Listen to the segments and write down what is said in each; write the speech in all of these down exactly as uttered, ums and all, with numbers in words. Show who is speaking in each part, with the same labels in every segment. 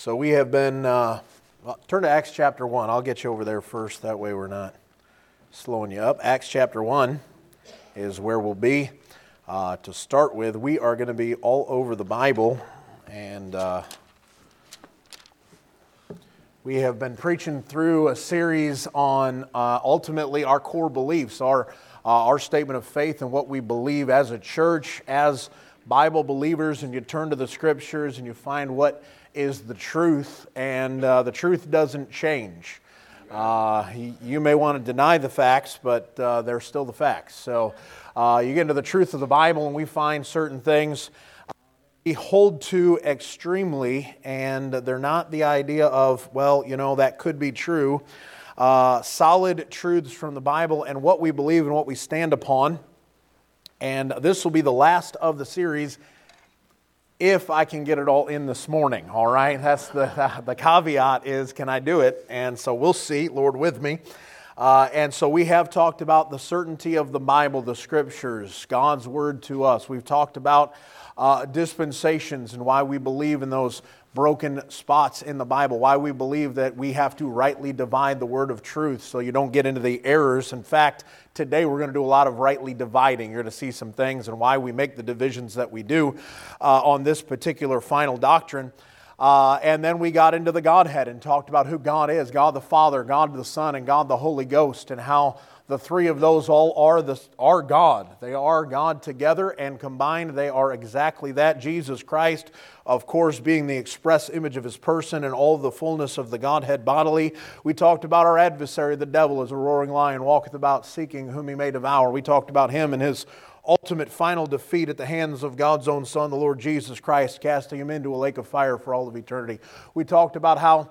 Speaker 1: So we have been, uh, well, turn to Acts chapter one. I'll get you over there first. That way we're not slowing you up. Acts chapter one is where we'll be. Uh, to start with, we are going to be all over the Bible. And uh, we have been preaching through a series on uh, ultimately our core beliefs, our, uh, our statement of faith and what we believe as a church, as Bible believers. And you turn to the Scriptures and you find what is the truth, and uh, the truth doesn't change. Uh, you may want to deny the facts, but uh, they're still the facts. So uh, you get into the truth of the Bible, and we find certain things we hold to extremely, and they're not the idea of, well, you know, that could be true. Uh, solid truths from the Bible and what we believe and what we stand upon. And this will be the last of the series, if I can get it all in this morning, all right? That's the, the caveat is, can I do it? And so we'll see, Lord with me. Uh, and so we have talked about the certainty of the Bible, the Scriptures, God's Word to us. We've talked about uh, dispensations and why we believe in those broken spots in the Bible, why we believe that we have to rightly divide the word of truth so you don't get into the errors. In fact, today we're going to do a lot of rightly dividing. You're going to see some things and why we make the divisions that we do uh, on this particular final doctrine. Uh, and then we got into the Godhead and talked about who God is, God the Father, God the Son, and God the Holy Ghost, and how the three of those all are the are God. They are God together, and combined they are exactly that. Jesus Christ, of course, being the express image of His person and all the fullness of the Godhead bodily. We talked about our adversary, the devil, as a roaring lion, walketh about seeking whom he may devour. We talked about him and his ultimate final defeat at the hands of God's own Son, the Lord Jesus Christ, casting him into a lake of fire for all of eternity. We talked about how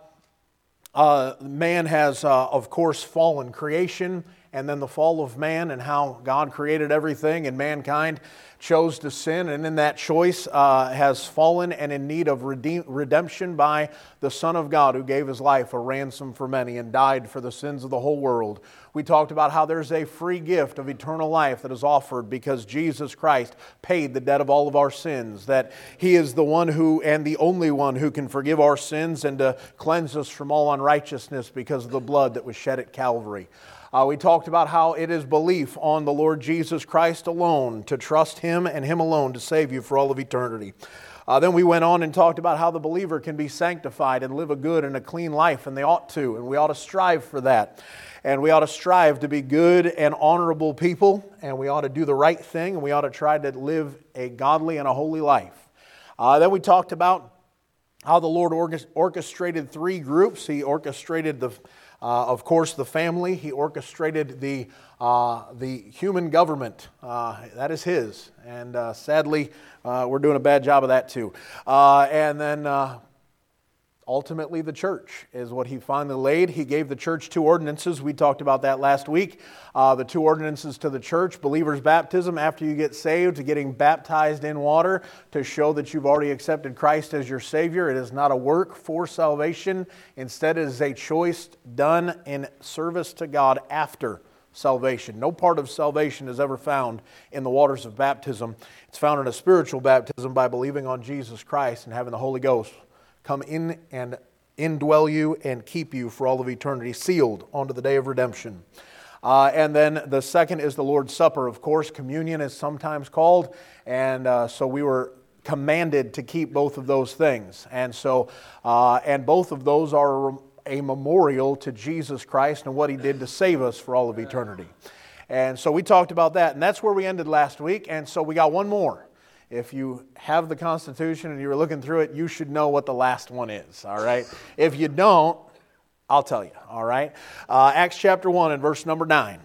Speaker 1: uh, man has, uh, of course, fallen creation, and then the fall of man, and how God created everything and mankind chose to sin, and in that choice uh, has fallen and in need of redeem- redemption by the Son of God, who gave His life a ransom for many and died for the sins of the whole world. We talked about how there's a free gift of eternal life that is offered because Jesus Christ paid the debt of all of our sins, that He is the one who and the only one who can forgive our sins and to cleanse us from all unrighteousness because of the blood that was shed at Calvary. Uh, we talked about how it is belief on the Lord Jesus Christ alone, to trust Him and Him alone to save you for all of eternity. Uh, then we went on and talked about how the believer can be sanctified and live a good and a clean life, and they ought to, and we ought to strive for that. And we ought to strive to be good and honorable people, and we ought to do the right thing, and we ought to try to live a godly and a holy life. Uh, then we talked about how the Lord orchestrated three groups. He orchestrated the Uh, of course, the family. He orchestrated the uh, the human government. Uh, that is His. And uh, sadly, uh, we're doing a bad job of that too. Uh, and then uh, ultimately the church is what He finally laid. He gave the church two ordinances. We talked about that last week. Uh, the two ordinances to the church: believer's baptism after you get saved, to getting baptized in water to show that you've already accepted Christ as your Savior. It is not a work for salvation. Instead, it is a choice done in service to God after salvation. No part of salvation is ever found in the waters of baptism. It's found in a spiritual baptism by believing on Jesus Christ and having the Holy Ghost come in and indwell you and keep you for all of eternity, sealed onto the day of redemption. Uh, and then the second is the Lord's Supper, of course. Communion is sometimes called, and uh, so we were commanded to keep both of those things. And so, uh, and both of those are a memorial to Jesus Christ and what He did to save us for all of eternity. And so we talked about that, and that's where we ended last week. And so we got one more. If you have the Constitution and you were looking through it, you should know what the last one is, all right? If you don't, I'll tell you, all right? Uh, Acts chapter one and verse number nine.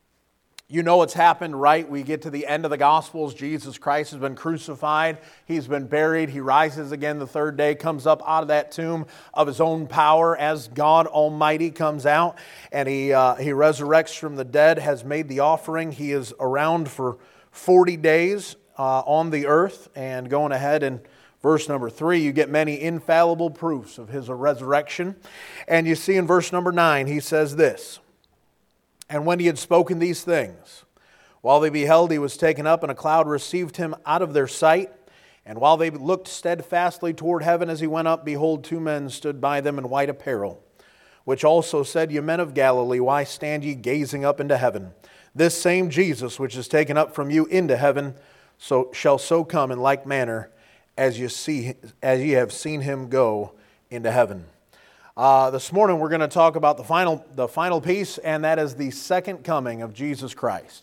Speaker 1: You know what's happened, right? We get to the end of the Gospels. Jesus Christ has been crucified. He's been buried. He rises again the third day, comes up out of that tomb of His own power as God Almighty comes out, and He, uh, he resurrects from the dead, has made the offering. He is around for forty days. Uh, on the earth, and going ahead in verse number three, you get many infallible proofs of His resurrection. And you see in verse number nine, He says this: "And when He had spoken these things, while they beheld, He was taken up, and a cloud received Him out of their sight. And while they looked steadfastly toward heaven as he went up, behold, two men stood by them in white apparel, which also said, Ye men of Galilee, why stand ye gazing up into heaven? This same Jesus, which is taken up from you into heaven, so shall so come in like manner as you see, as ye have seen him go into heaven. Uh, this morning we're going to talk about the final, the final piece, and that is the second coming of Jesus Christ.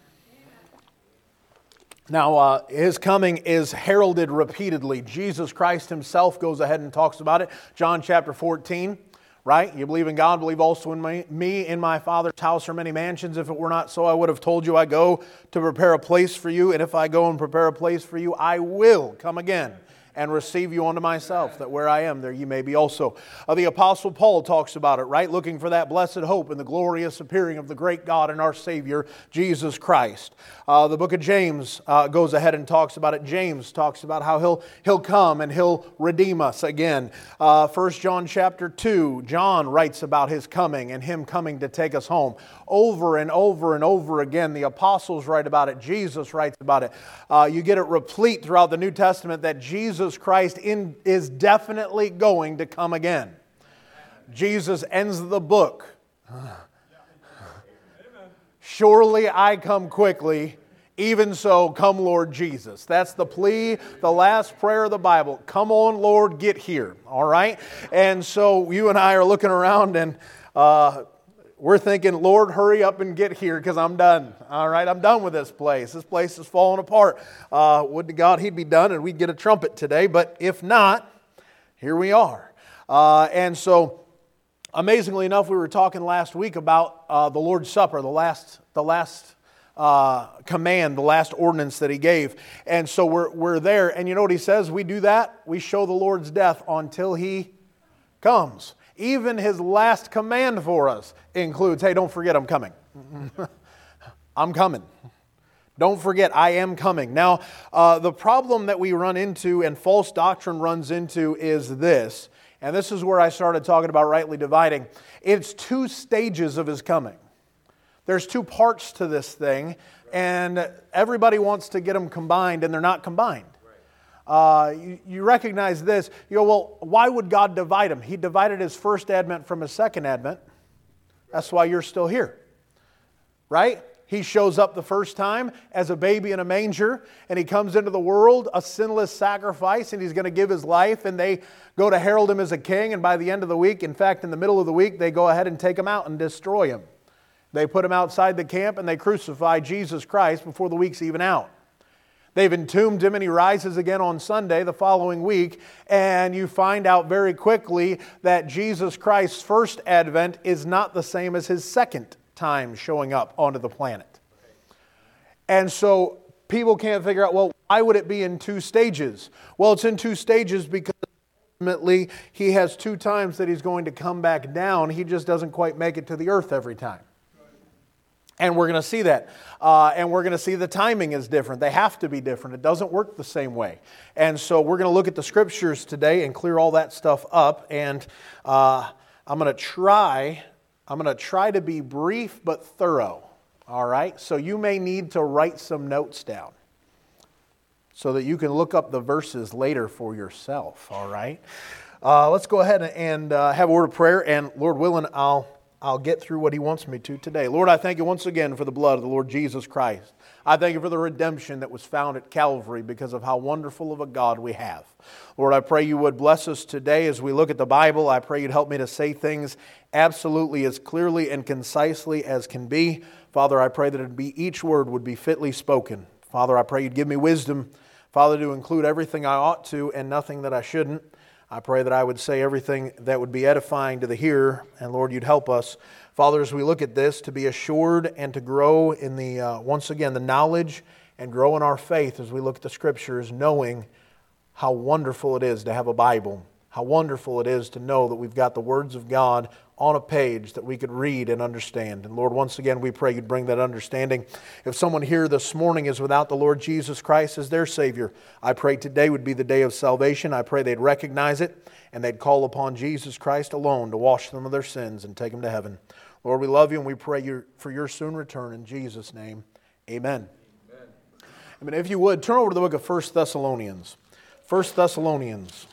Speaker 1: Now, uh, His coming is heralded repeatedly. Jesus Christ Himself goes ahead and talks about it. John chapter fourteen, right? You believe in God, believe also in me. Me, in my Father's house are many mansions. If it were not so, I would have told you I go to prepare a place for you. And if I go and prepare a place for you, I will come again and receive you unto myself, that where I am, there ye may be also. Uh, the Apostle Paul talks about it, right? Looking for that blessed hope and the glorious appearing of the great God and our Savior, Jesus Christ. Uh, the book of James uh, goes ahead and talks about it. James talks about how he'll, he'll come and He'll redeem us again. Uh, First John chapter two, John writes about His coming and Him coming to take us home. Over and over and over again, the apostles write about it. Jesus writes about it. Uh, you get it replete throughout the New Testament that Jesus Christ in, is definitely going to come again. Jesus ends the book. Surely I come quickly, even so come Lord Jesus. That's the plea, the last prayer of the Bible. Come on, Lord, get here. All right? And so you and I are looking around and uh, we're thinking, Lord, hurry up and get here because I'm done. All right, I'm done with this place. This place is falling apart. Uh, would to God He'd be done and we'd get a trumpet today. But if not, here we are. Uh, and so, amazingly enough, we were talking last week about uh, the Lord's Supper, the last, the last uh, command, the last ordinance that He gave. And so we're we're there. And you know what He says? We do that. We show the Lord's death until He comes. Even His last command for us includes, hey, don't forget I'm coming. I'm coming. Don't forget I am coming. Now, uh, the problem that we run into and false doctrine runs into is this, and this is where I started talking about rightly dividing. It's two stages of His coming. There's two parts to this thing, and everybody wants to get them combined, and they're not combined. Uh, you, you recognize this. You go, well, why would God divide them? He divided His first advent from His second advent. That's why you're still here. Right? He shows up the first time as a baby in a manger, and He comes into the world a sinless sacrifice, and He's going to give His life, and they go to herald Him as a king, and by the end of the week, in fact, in the middle of the week, they go ahead and take Him out and destroy Him. They put Him outside the camp, and they crucify Jesus Christ before the week's even out. They've entombed Him and He rises again on Sunday the following week, and you find out very quickly that Jesus Christ's first advent is not the same as His second time showing up onto the planet. And so people can't figure out, well, why would it be in two stages? Well, it's in two stages because ultimately He has two times that He's going to come back down. He just doesn't quite make it to the earth every time. And we're going to see that. Uh, and we're going to see the timing is different. They have to be different. It doesn't work the same way. And so we're going to look at the Scriptures today and clear all that stuff up. And uh, I'm going to try, I'm going to try to be brief but thorough. All right? So you may need to write some notes down so that you can look up the verses later for yourself. All right? Uh, let's go ahead and uh, have a word of prayer. And Lord willing, I'll I'll get through what He wants me to today. Lord, I thank You once again for the blood of the Lord Jesus Christ. I thank You for the redemption that was found at Calvary because of how wonderful of a God we have. Lord, I pray You would bless us today as we look at the Bible. I pray You'd help me to say things absolutely as clearly and concisely as can be. Father, I pray that it'd be, each word would be fitly spoken. Father, I pray You'd give me wisdom, Father, to include everything I ought to and nothing that I shouldn't. I pray that I would say everything that would be edifying to the hearer, and Lord, You'd help us, Father, as we look at this, to be assured and to grow in the, uh, once again, the knowledge and grow in our faith as we look at the Scriptures, knowing how wonderful it is to have a Bible, how wonderful it is to know that we've got the words of God on a page that we could read and understand. And Lord, once again, we pray You'd bring that understanding. If someone here this morning is without the Lord Jesus Christ as their Savior, I pray today would be the day of salvation. I pray they'd recognize it and they'd call upon Jesus Christ alone to wash them of their sins and take them to heaven. Lord, we love You and we pray you for Your soon return. In Jesus' name, amen. Amen. I mean, if you would, turn over to the book of First Thessalonians. First Thessalonians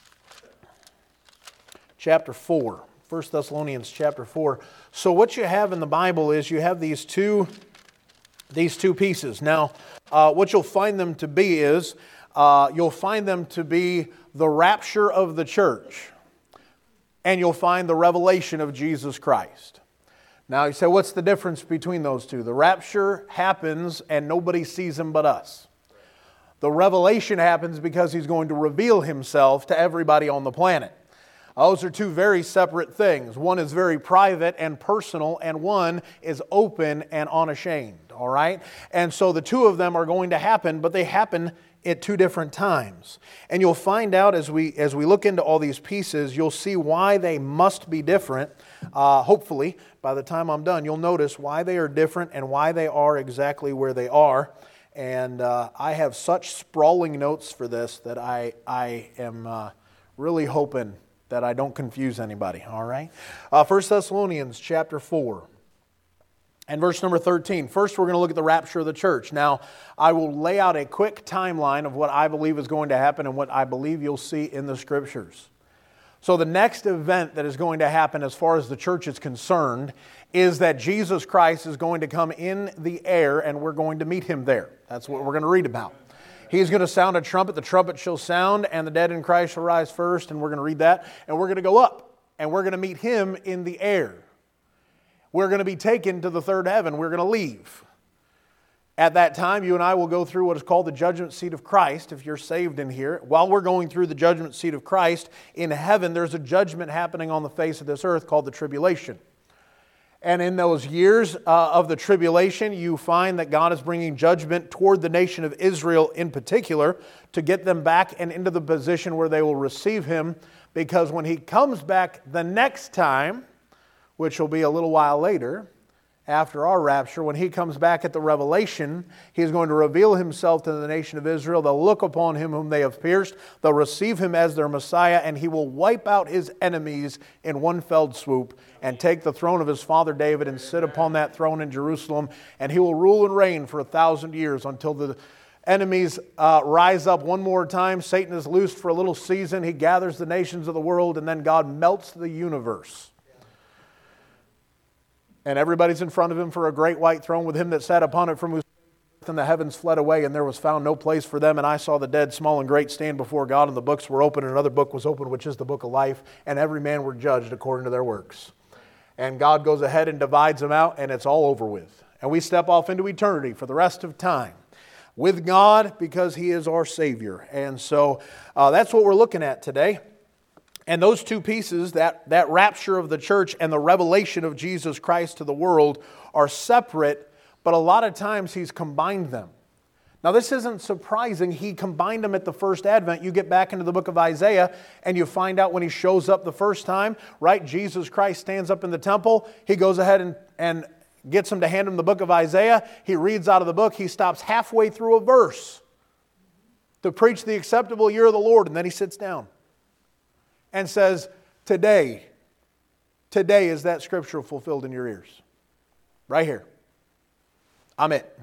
Speaker 1: chapter four. First Thessalonians chapter four. So what you have in the Bible is you have these two, these two pieces. Now, uh, what you'll find them to be is, uh, you'll find them to be the rapture of the church. And you'll find the revelation of Jesus Christ. Now you say, what's the difference between those two? The rapture happens and nobody sees Him but us. The revelation happens because He's going to reveal Himself to everybody on the planet. Those are two very separate things. One is very private and personal, and one is open and unashamed. All right? And so the two of them are going to happen, but they happen at two different times. And you'll find out as we as we look into all these pieces, you'll see why they must be different. Uh, hopefully, by the time I'm done, you'll notice why they are different and why they are exactly where they are. And uh, I have such sprawling notes for this that I, I am uh, really hoping that I don't confuse anybody, all right? Uh, First Thessalonians chapter four and verse number thirteen. First, we're going to look at the rapture of the church. Now, I will lay out a quick timeline of what I believe is going to happen and what I believe you'll see in the Scriptures. So the next event that is going to happen as far as the church is concerned is that Jesus Christ is going to come in the air and we're going to meet Him there. That's what we're going to read about. He's going to sound a trumpet, the trumpet shall sound, and the dead in Christ shall rise first, and we're going to read that, and we're going to go up, and we're going to meet Him in the air. We're going to be taken to the third heaven. We're going to leave. At that time, you and I will go through what is called the judgment seat of Christ, if you're saved in here. While we're going through the judgment seat of Christ, in heaven, there's a judgment happening on the face of this earth called the tribulation. And in those years uh, of the tribulation, you find that God is bringing judgment toward the nation of Israel in particular to get them back and into the position where they will receive Him. Because when He comes back the next time, which will be a little while later, after our rapture, when He comes back at the revelation, He's going to reveal Himself to the nation of Israel. They'll look upon Him whom they have pierced. They'll receive Him as their Messiah, and He will wipe out His enemies in one fell swoop and take the throne of His father David and sit upon that throne in Jerusalem. And He will rule and reign for a thousand years until the enemies uh, rise up one more time. Satan is loosed for a little season. He gathers the nations of the world, and then God melts the universe. And everybody's in front of Him for a great white throne with Him that sat upon it, from whose and the heavens fled away, and there was found no place for them. And I saw the dead, small and great, stand before God, and the books were open, and another book was opened, which is the book of life, and every man were judged according to their works. And God goes ahead and divides them out, and it's all over with. And we step off into eternity for the rest of time with God, because He is our Savior. And so uh, that's what we're looking at today. And those two pieces, that, that rapture of the church and the revelation of Jesus Christ to the world, are separate, but a lot of times He's combined them. Now this isn't surprising. He combined them at the first advent. You get back into the book of Isaiah and you find out when He shows up the first time, right? Jesus Christ stands up in the temple. He goes ahead and, and gets them to hand Him the book of Isaiah. He reads out of the book. He stops halfway through a verse to preach the acceptable year of the Lord, and then He sits down and says, today, today is that scripture fulfilled in your ears. Right here. I'm it.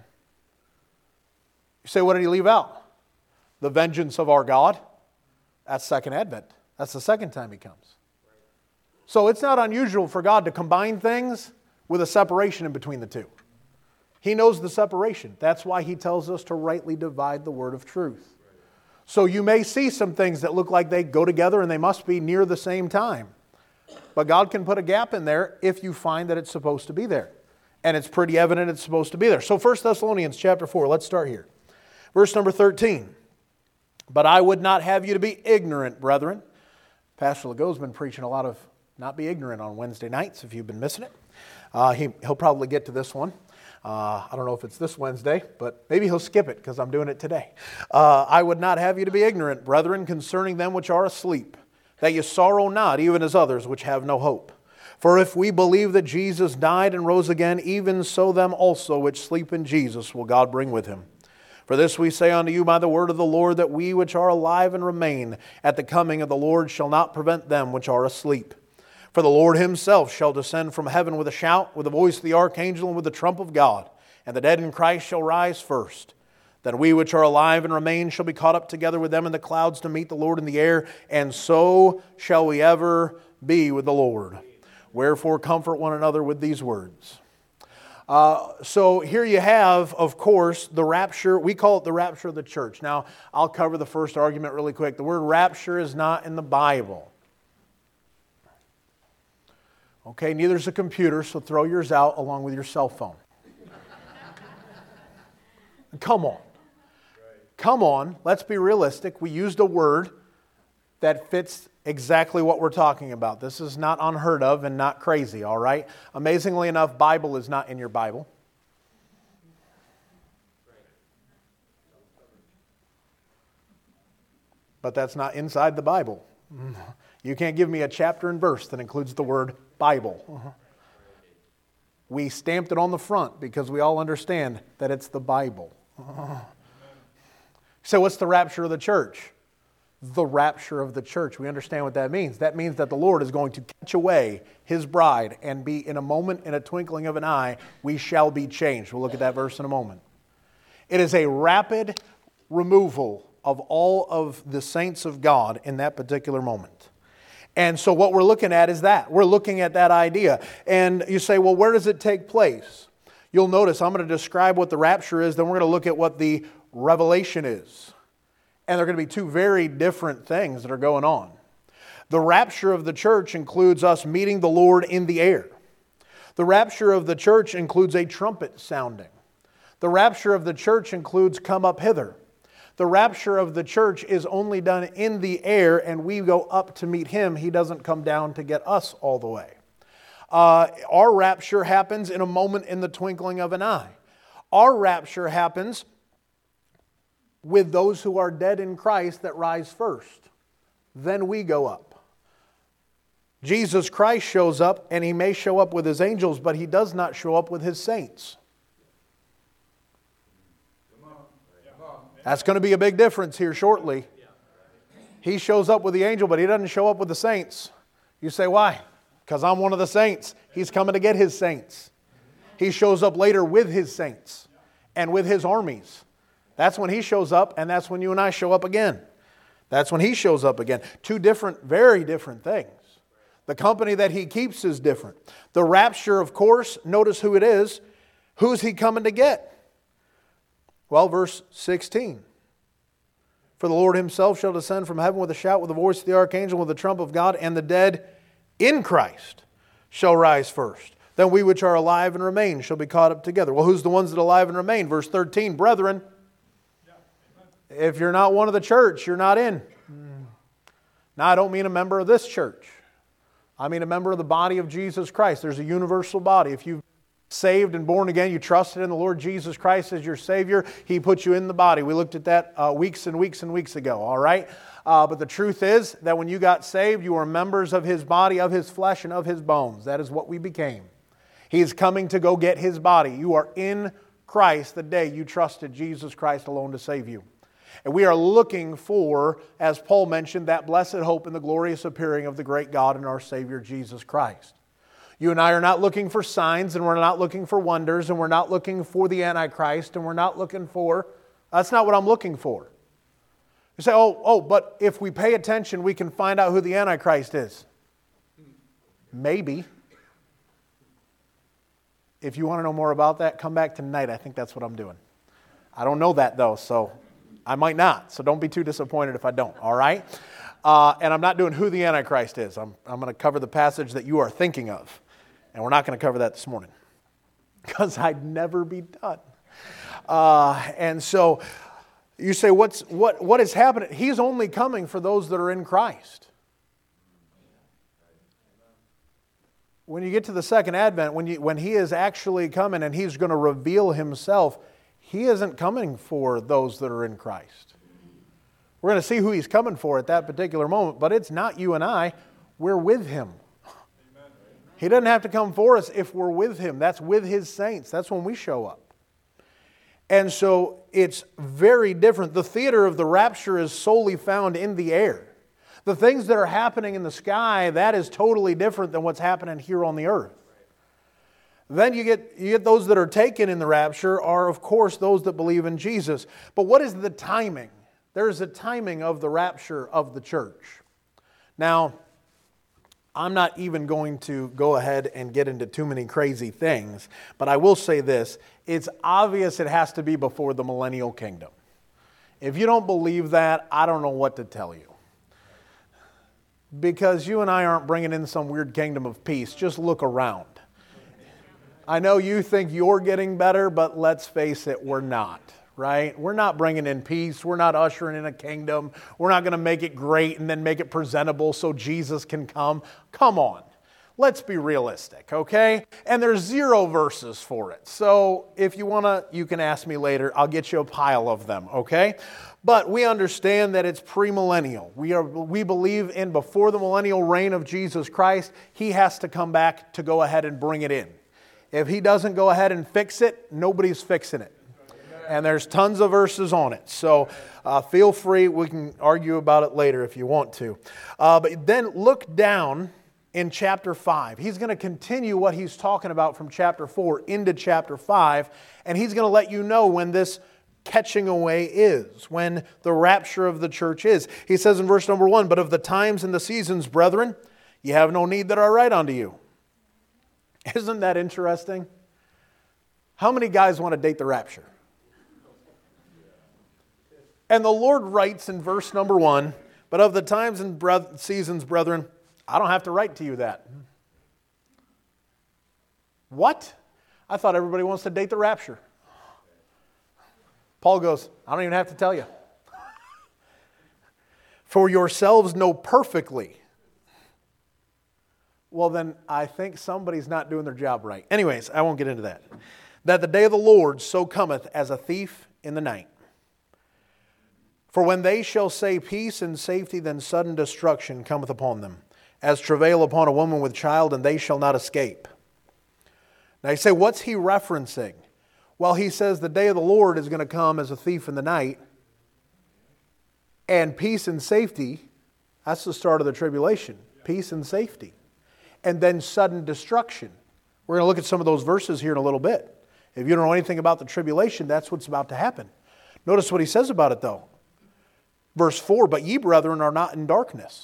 Speaker 1: You say, what did He leave out? The vengeance of our God. That's second advent. That's the second time He comes. So it's not unusual for God to combine things with a separation in between the two. He knows the separation. That's why He tells us to rightly divide the word of truth. So you may see some things that look like they go together and they must be near the same time. But God can put a gap in there if you find that it's supposed to be there. And it's pretty evident it's supposed to be there. So First Thessalonians chapter four, let's start here. Verse number thirteen. But I would not have you to be ignorant, brethren. Pastor Legault's been preaching a lot of not be ignorant on Wednesday nights, if you've been missing it. Uh, he, he'll probably get to this one. Uh, I don't know if it's this Wednesday, but maybe he'll skip it because I'm doing it today. Uh, I would not have you to be ignorant, brethren, concerning them which are asleep, that you sorrow not, even as others which have no hope. For if we believe that Jesus died and rose again, even so them also which sleep in Jesus will God bring with Him. For this we say unto you by the word of the Lord, that we which are alive and remain at the coming of the Lord shall not prevent them which are asleep. For the Lord Himself shall descend from heaven with a shout, with the voice of the archangel, and with the trump of God. And the dead in Christ shall rise first. Then we which are alive and remain shall be caught up together with them in the clouds to meet the Lord in the air, and so shall we ever be with the Lord. Wherefore comfort one another with these words. Uh, so here you have, of course, the rapture. We call it the rapture of the church. Now, I'll cover the first argument really quick. The word rapture is not in the Bible. Okay, neither is a computer, so throw yours out along with your cell phone. Come on. Come on, let's be realistic. We used a word that fits exactly what we're talking about. This is not unheard of and not crazy, all right? Amazingly enough, Bible is not in your Bible. But that's not inside the Bible. You can't give me a chapter and verse that includes the word Bible. We stamped it on the front because we all understand that it's the Bible. So what's the rapture of the church? The rapture of the church. We understand what that means. That means that the Lord is going to catch away His bride and be in a moment, in a twinkling of an eye, we shall be changed. We'll look at that verse in a moment. It is a rapid removal of all of the saints of God in that particular moment. And so what we're looking at is that. We're looking at that idea. And you say, well, where does it take place? You'll notice I'm going to describe what the rapture is, then we're going to look at what the revelation is. And they're going to be two very different things that are going on. The rapture of the church includes us meeting the Lord in the air. The rapture of the church includes a trumpet sounding. The rapture of the church includes come up hither. The rapture of the church is only done in the air and we go up to meet Him. He doesn't come down to get us all the way. Uh, our rapture happens in a moment in the twinkling of an eye. Our rapture happens with those who are dead in Christ that rise first. Then we go up. Jesus Christ shows up, and He may show up with His angels, but He does not show up with His saints. That's going to be a big difference here shortly. He shows up with the angel, but He doesn't show up with the saints. You say, why? Because I'm one of the saints. He's coming to get His saints. He shows up later with His saints and with His armies. That's when He shows up, and that's when you and I show up again. That's when He shows up again. Two different, very different things. The company that He keeps is different. The rapture, of course, notice who it is. Who's He coming to get? Well, verse sixteen. For the Lord Himself shall descend from heaven with a shout, with the voice of the archangel, with the trump of God, and the dead in Christ shall rise first. Then we which are alive and remain shall be caught up together. Well, who's the ones that are alive and remain? Verse thirteen, brethren, if you're not one of the church, you're not in. Now, I don't mean a member of this church. I mean a member of the body of Jesus Christ. There's a universal body. If you've saved and born again, you trusted in the Lord Jesus Christ as your Savior, He put you in the body. We looked at that uh, weeks and weeks and weeks ago, all right? Uh, but the truth is that when you got saved, you were members of His body, of His flesh, and of His bones. That is what we became. He is coming to go get His body. You are in Christ the day you trusted Jesus Christ alone to save you. And we are looking for, as Paul mentioned, that blessed hope in the glorious appearing of the great God and our Savior Jesus Christ. You and I are not looking for signs, and we're not looking for wonders, and we're not looking for the Antichrist, and we're not looking for... That's not what I'm looking for. You say, oh, oh, but if we pay attention, we can find out who the Antichrist is. Maybe. If you want to know more about that, come back tonight. I think that's what I'm doing. I don't know that, though, so I might not. So don't be too disappointed if I don't, all right? Uh, and I'm not doing who the Antichrist is. I'm, I'm going to cover the passage that you are thinking of. And we're not going to cover that this morning. Because I'd never be done. Uh, and so you say, what's what what is happening? He's only coming for those that are in Christ. When you get to the second advent, when you when He is actually coming and He's going to reveal Himself, He isn't coming for those that are in Christ. We're going to see who He's coming for at that particular moment, but it's not you and I. We're with Him. He doesn't have to come for us if we're with Him. That's with His saints. That's when we show up. And so it's very different. The theater of the rapture is solely found in the air. The things that are happening in the sky, that is totally different than what's happening here on the earth. Then you get, you get those that are taken in the rapture are, of course, those that believe in Jesus. But what is the timing? There's a timing of the rapture of the church. Now, I'm not even going to go ahead and get into too many crazy things, but I will say this. It's obvious it has to be before the millennial kingdom. If you don't believe that, I don't know what to tell you. Because you and I aren't bringing in some weird kingdom of peace. Just look around. I know you think you're getting better, but let's face it, we're not, right? We're not bringing in peace. We're not ushering in a kingdom. We're not going to make it great and then make it presentable so Jesus can come. Come on. Let's be realistic, okay? And there's zero verses for it. So if you want to, you can ask me later. I'll get you a pile of them, okay? But we understand that it's premillennial. We are we believe in before the millennial reign of Jesus Christ, He has to come back to go ahead and bring it in. If He doesn't go ahead and fix it, nobody's fixing it. And there's tons of verses on it. So uh, feel free. We can argue about it later if you want to. Uh, but then look down in chapter five. He's going to continue what he's talking about from chapter four into chapter five. And he's going to let you know when this catching away is, when the rapture of the church is. He says in verse number one, "But of the times and the seasons, brethren, ye have no need that I write unto you." Isn't that interesting? How many guys want to date the rapture? And the Lord writes in verse number one, "But of the times and bre- seasons, brethren, I don't have to write to you that." What? I thought everybody wants to date the rapture. Paul goes, "I don't even have to tell you. For yourselves know perfectly." Well, then I think somebody's not doing their job right. Anyways, I won't get into that. "That the day of the Lord so cometh as a thief in the night. For when they shall say peace and safety, then sudden destruction cometh upon them, as travail upon a woman with child, and they shall not escape." Now you say, what's he referencing? Well, he says the day of the Lord is going to come as a thief in the night, and peace and safety, that's the start of the tribulation. Peace and safety. And then sudden destruction. We're going to look at some of those verses here in a little bit. If you don't know anything about the tribulation, that's what's about to happen. Notice what he says about it though. Verse four, "But ye, brethren, are not in darkness."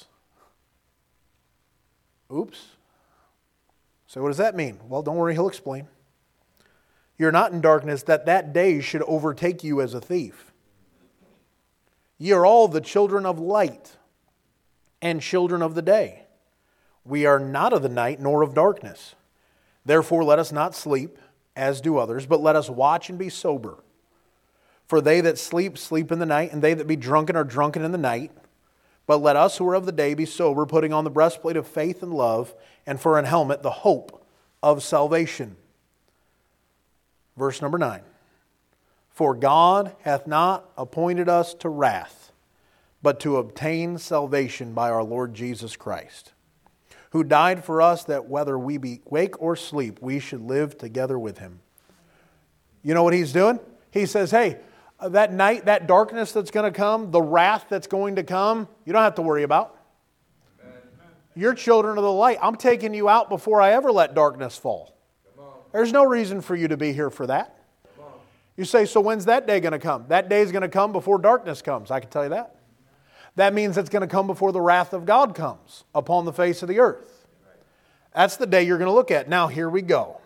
Speaker 1: Oops. So what does that mean? Well, don't worry, he'll explain. "You're not in darkness, that that day should overtake you as a thief. Ye are all the children of light and children of the day. We are not of the night nor of darkness. Therefore let us not sleep, as do others, but let us watch and be sober. For they that sleep, sleep in the night, and they that be drunken are drunken in the night. But let us who are of the day be sober, putting on the breastplate of faith and love, and for an helmet the hope of salvation." Verse number nine. "For God hath not appointed us to wrath, but to obtain salvation by our Lord Jesus Christ, who died for us, that whether we be wake or sleep, we should live together with Him." You know what he's doing? He says, hey, that night, that darkness that's going to come, the wrath that's going to come, you don't have to worry about. Amen. You're children of the light. I'm taking you out before I ever let darkness fall. There's no reason for you to be here for that. You say, so when's that day going to come? That day is going to come before darkness comes. I can tell you that. That means it's going to come before the wrath of God comes upon the face of the earth. That's the day you're going to look at. Now, here we go.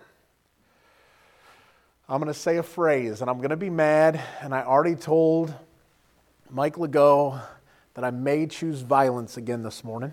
Speaker 1: I'm going to say a phrase, and I'm going to be mad, and I already told Mike Legault that I may choose violence again this morning.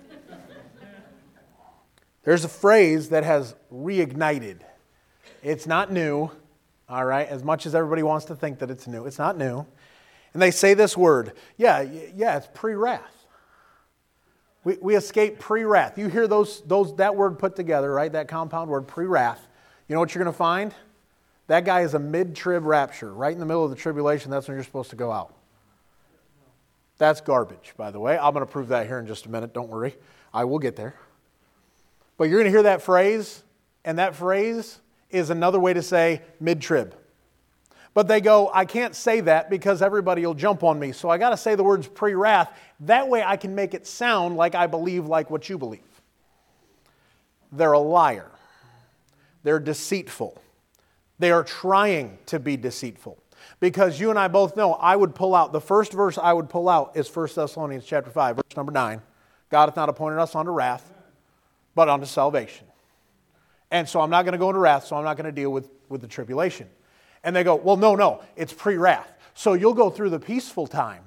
Speaker 1: There's a phrase that has reignited. It's not new, all right, as much as everybody wants to think that it's new. It's not new. And they say this word. Yeah, yeah, it's pre-wrath. We, we escape pre-wrath. You hear those, those that word put together, right? That compound word, pre-wrath. You know what you're going to find? That guy is a mid-trib rapture. Right in the middle of the tribulation, that's when you're supposed to go out. That's garbage, by the way. I'm going to prove that here in just a minute. Don't worry. I will get there. But you're going to hear that phrase, and that phrase is another way to say mid-trib. But they go, I can't say that because everybody will jump on me. So I got to say the words pre-wrath. That way I can make it sound like I believe like what you believe. They're a liar. They're deceitful. They are trying to be deceitful. Because you and I both know, I would pull out, the first verse I would pull out is First Thessalonians chapter five, verse number nine. God hath not appointed us unto wrath, but unto salvation. And so I'm not going to go into wrath, so I'm not going to deal with, with the tribulation. And they go, well, no, no, it's pre-wrath. So you'll go through the peaceful time.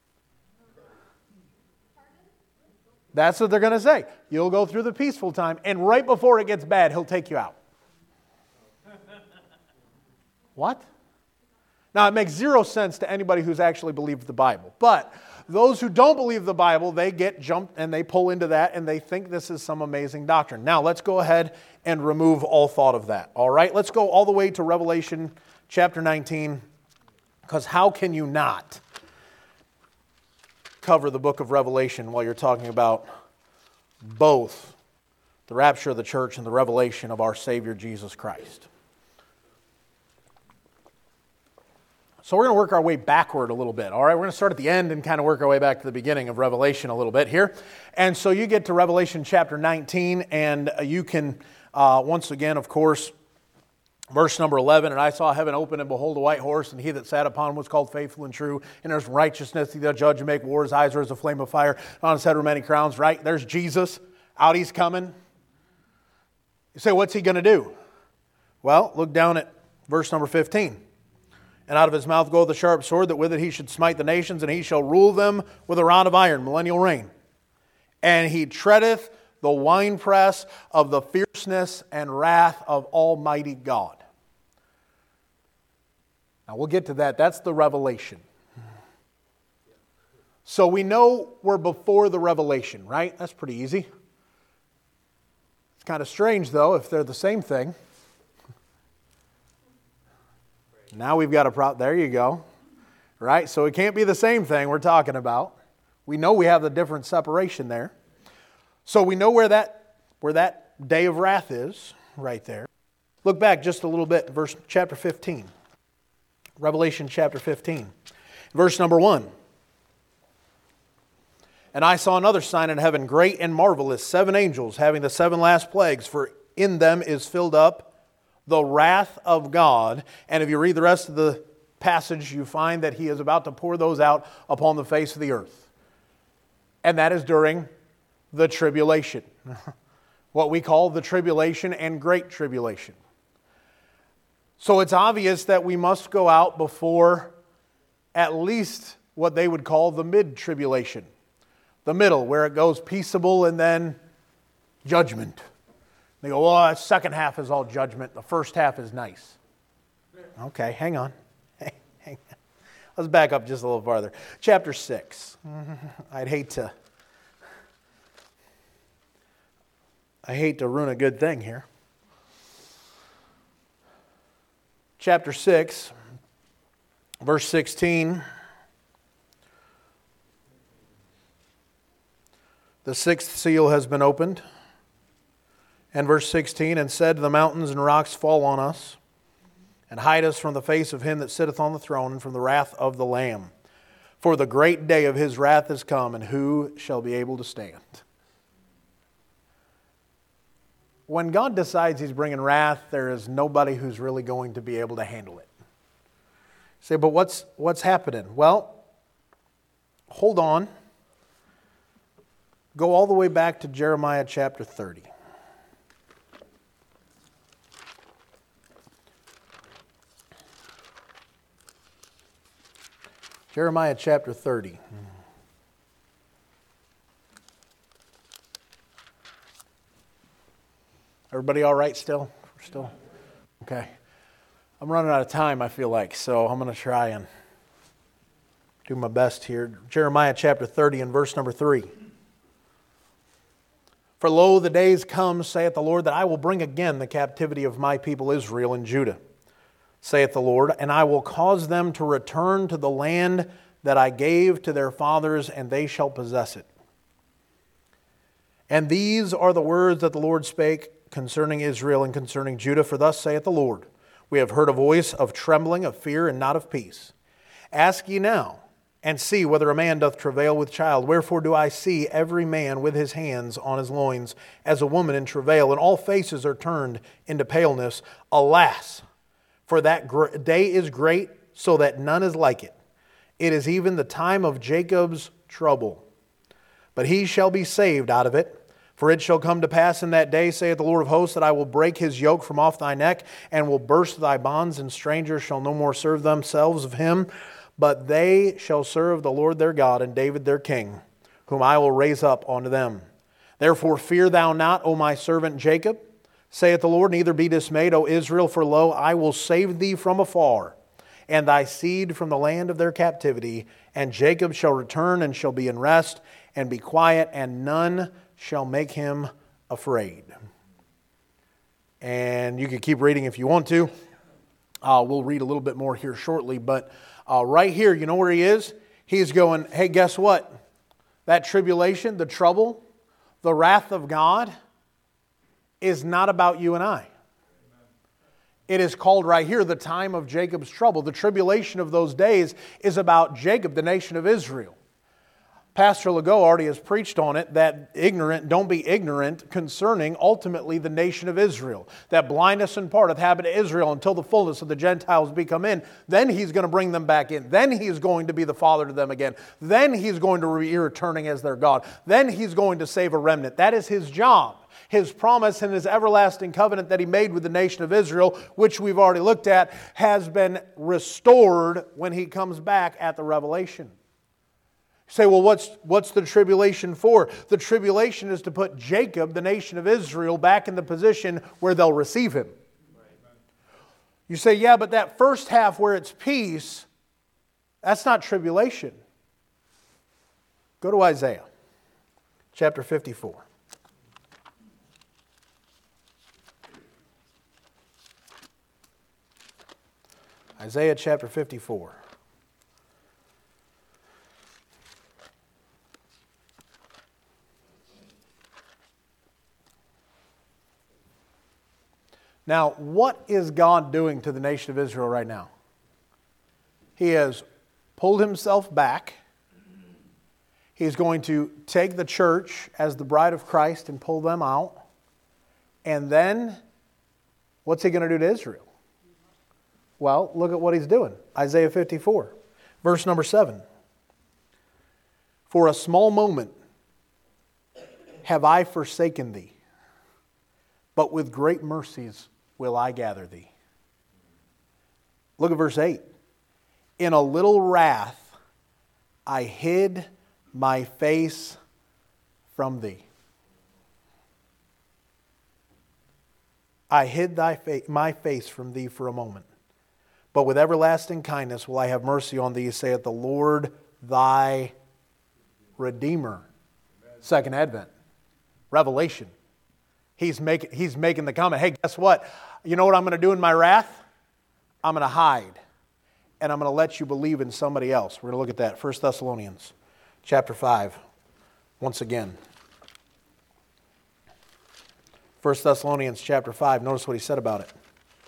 Speaker 1: That's what they're going to say. You'll go through the peaceful time, and right before it gets bad, He'll take you out. What? Now, it makes zero sense to anybody who's actually believed the Bible. But those who don't believe the Bible, they get jumped and they pull into that and they think this is some amazing doctrine. Now, let's go ahead and remove all thought of that. All right? Let's go all the way to Revelation chapter nineteen, because how can you not cover the book of Revelation while you're talking about both the rapture of the church and the revelation of our Savior Jesus Christ? So we're going to work our way backward a little bit, all right? We're going to start at the end and kind of work our way back to the beginning of Revelation a little bit here. And so you get to Revelation chapter nineteen, and you can, uh, once again, of course, verse number eleven, and I saw heaven open, and behold, a white horse, and he that sat upon was called Faithful and True, and there's righteousness, he doth judge and make war, his eyes are as a flame of fire, and on his head are many crowns, right? There's Jesus, out he's coming. You say, what's he going to do? Well, look down at verse number fifteen. And out of his mouth goeth a sharp sword, that with it he should smite the nations, and he shall rule them with a rod of iron, millennial reign. And he treadeth the winepress of the fierceness and wrath of Almighty God. Now we'll get to that. That's the revelation. So we know we're before the revelation, right? That's pretty easy. It's kind of strange, though, if they're the same thing. Now we've got a problem. There you go. Right? So it can't be the same thing we're talking about. We know we have the different separation there. So we know where that where that day of wrath is, right there. Look back just a little bit, verse chapter fifteen. Revelation chapter fifteen. Verse number one. And I saw another sign in heaven, great and marvelous, seven angels having the seven last plagues, for in them is filled up the wrath of God. And if you read the rest of the passage, you find that He is about to pour those out upon the face of the earth. And that is during the tribulation. What we call the tribulation and great tribulation. So it's obvious that we must go out before at least what they would call the mid-tribulation. The middle, where it goes peaceable and then judgment. They go, well, the second half is all judgment. The first half is nice. Okay, hang on. Hang on. Let's back up just a little farther. Chapter six. I'd hate to... I hate to ruin a good thing here. Chapter six, verse sixteen. The sixth seal has been opened. And verse sixteen, and said to the mountains and rocks, fall on us, and hide us from the face of him that sitteth on the throne, and from the wrath of the Lamb. For the great day of his wrath is come, and who shall be able to stand? When God decides He's bringing wrath, there is nobody who's really going to be able to handle it. You say, but what's, what's happening? Well, hold on. Go all the way back to Jeremiah chapter thirty. Jeremiah chapter thirty. Everybody all right still? We're still? Okay. I'm running out of time, I feel like, so I'm going to try and do my best here. Jeremiah chapter thirty and verse number three. For lo, the days come, saith the Lord, that I will bring again the captivity of my people Israel and Judah, saith the Lord, and I will cause them to return to the land that I gave to their fathers, and they shall possess it. And these are the words that the Lord spake concerning Israel and concerning Judah, for thus saith the Lord, we have heard a voice of trembling, of fear, and not of peace. Ask ye now, and see whether a man doth travail with child. Wherefore do I see every man with his hands on his loins, as a woman in travail, and all faces are turned into paleness. Alas, for that gr- day is great, so that none is like it. It is even the time of Jacob's trouble. But he shall be saved out of it. For it shall come to pass in that day, saith the Lord of hosts, that I will break his yoke from off thy neck, and will burst thy bonds, and strangers shall no more serve themselves of him. But they shall serve the Lord their God, and David their king, whom I will raise up unto them. Therefore fear thou not, O my servant Jacob, saith the Lord, neither be dismayed, O Israel, for lo, I will save thee from afar, and thy seed from the land of their captivity. And Jacob shall return, and shall be in rest, and be quiet, and none shall make him afraid. And you can keep reading if you want to. Uh, we'll read a little bit more here shortly. But uh, right here, you know where he is? He's going, hey, guess what? That tribulation, the trouble, the wrath of God is not about you and I. It is called right here the time of Jacob's trouble. The tribulation of those days is about Jacob, the nation of Israel. Pastor Legault already has preached on it, that ignorant, don't be ignorant concerning ultimately the nation of Israel. That blindness in part hath happened to Israel until the fullness of the Gentiles be come in. Then He's going to bring them back in. Then He is going to be the Father to them again. Then He's going to be returning as their God. Then He's going to save a remnant. That is His job. His promise and His everlasting covenant that He made with the nation of Israel, which we've already looked at, has been restored when He comes back at the revelation. Say, well, what's, what's the tribulation for? The tribulation is to put Jacob, the nation of Israel, back in the position where they'll receive him. You say, yeah, but that first half where it's peace, that's not tribulation. Go to Isaiah chapter fifty-four. Isaiah chapter fifty-four. Now, what is God doing to the nation of Israel right now? He has pulled Himself back. He's going to take the church as the bride of Christ and pull them out. And then, what's He going to do to Israel? Well, look at what He's doing. Isaiah fifty-four, verse number seven. For a small moment have I forsaken thee, but with great mercies will I gather thee. Look at verse eight. In a little wrath I hid my face from thee. I hid thy fa- my face from thee for a moment. But with everlasting kindness will I have mercy on thee, saith the Lord thy Redeemer. Second Advent. Revelation. He's making, he's making the comment, hey, guess what? You know what I'm going to do in my wrath? I'm going to hide. And I'm going to let you believe in somebody else. We're going to look at that. First Thessalonians chapter five. Once again. First Thessalonians chapter five. Notice what he said about it.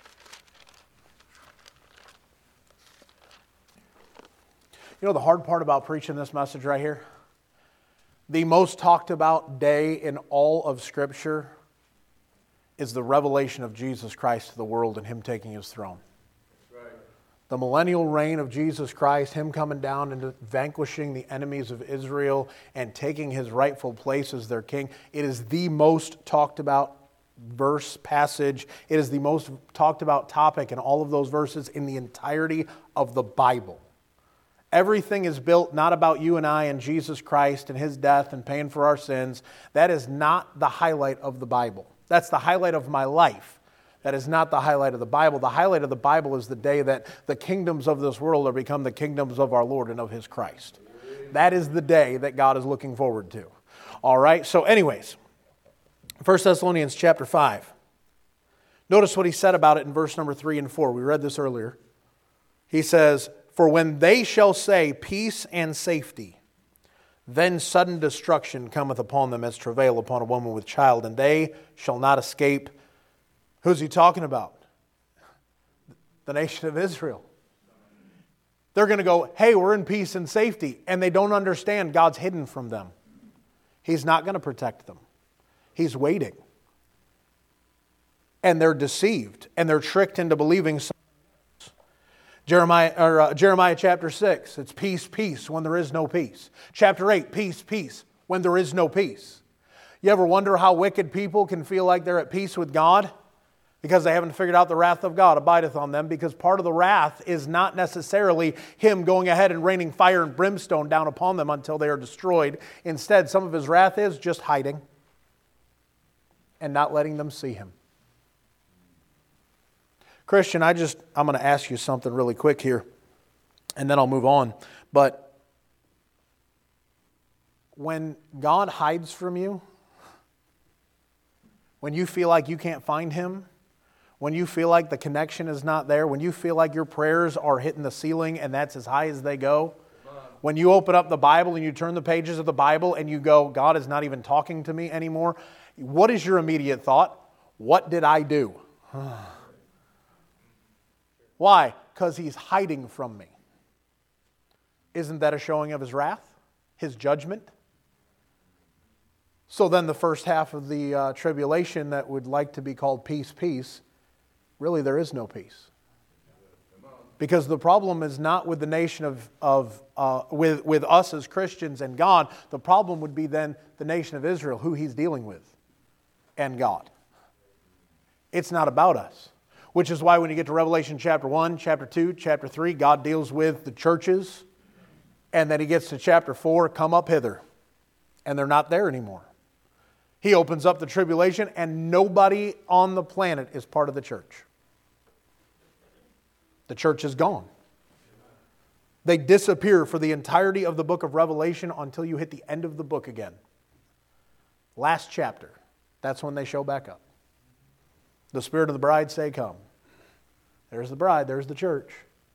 Speaker 1: You know the hard part about preaching this message right here? The most talked about day in all of Scripture is the revelation of Jesus Christ to the world and Him taking His throne. Right. The millennial reign of Jesus Christ, Him coming down and vanquishing the enemies of Israel and taking His rightful place as their king. It is the most talked about verse, passage. It is the most talked about topic in all of those verses in the entirety of the Bible. Everything is built not about you and I and Jesus Christ and His death and paying for our sins. That is not the highlight of the Bible. That's the highlight of my life. That is not the highlight of the Bible. The highlight of the Bible is the day that the kingdoms of this world are become the kingdoms of our Lord and of His Christ. That is the day that God is looking forward to. All right, so anyways, First Thessalonians chapter five. Notice what he said about it in verse number three and four. We read this earlier. He says, for when they shall say peace and safety, then sudden destruction cometh upon them as travail upon a woman with child, and they shall not escape. Who's he talking about? The nation of Israel. They're going to go, hey, we're in peace and safety. And they don't understand God's hidden from them. He's not going to protect them. He's waiting. And they're deceived. And they're tricked into believing something else. Jeremiah, or, uh, Jeremiah chapter six, it's peace, peace when there is no peace. Chapter eight, peace, peace when there is no peace. You ever wonder how wicked people can feel like they're at peace with God? Because they haven't figured out the wrath of God abideth on them. Because part of the wrath is not necessarily Him going ahead and raining fire and brimstone down upon them until they are destroyed. Instead, some of His wrath is just hiding and not letting them see Him. Christian, I just, I'm going to ask you something really quick here, and then I'll move on. But when God hides from you, when you feel like you can't find Him, when you feel like the connection is not there, when you feel like your prayers are hitting the ceiling and that's as high as they go, when you open up the Bible and you turn the pages of the Bible and you go, God is not even talking to me anymore, what is your immediate thought? What did I do? Why? Because He's hiding from me. Isn't that a showing of His wrath? His judgment? So then the first half of the uh, tribulation that would like to be called peace, peace, really there is no peace. Because the problem is not with the nation of, of uh, with, with us as Christians and God. The problem would be then the nation of Israel, who He's dealing with, and God. It's not about us. Which is why when you get to Revelation chapter one, chapter two, chapter three, God deals with the churches. And then He gets to chapter four, come up hither. And they're not there anymore. He opens up the tribulation and nobody on the planet is part of the church. The church is gone. They disappear for the entirety of the book of Revelation until you hit the end of the book again. Last chapter. That's when they show back up. The Spirit of the bride say, come. There's the bride, there's the church.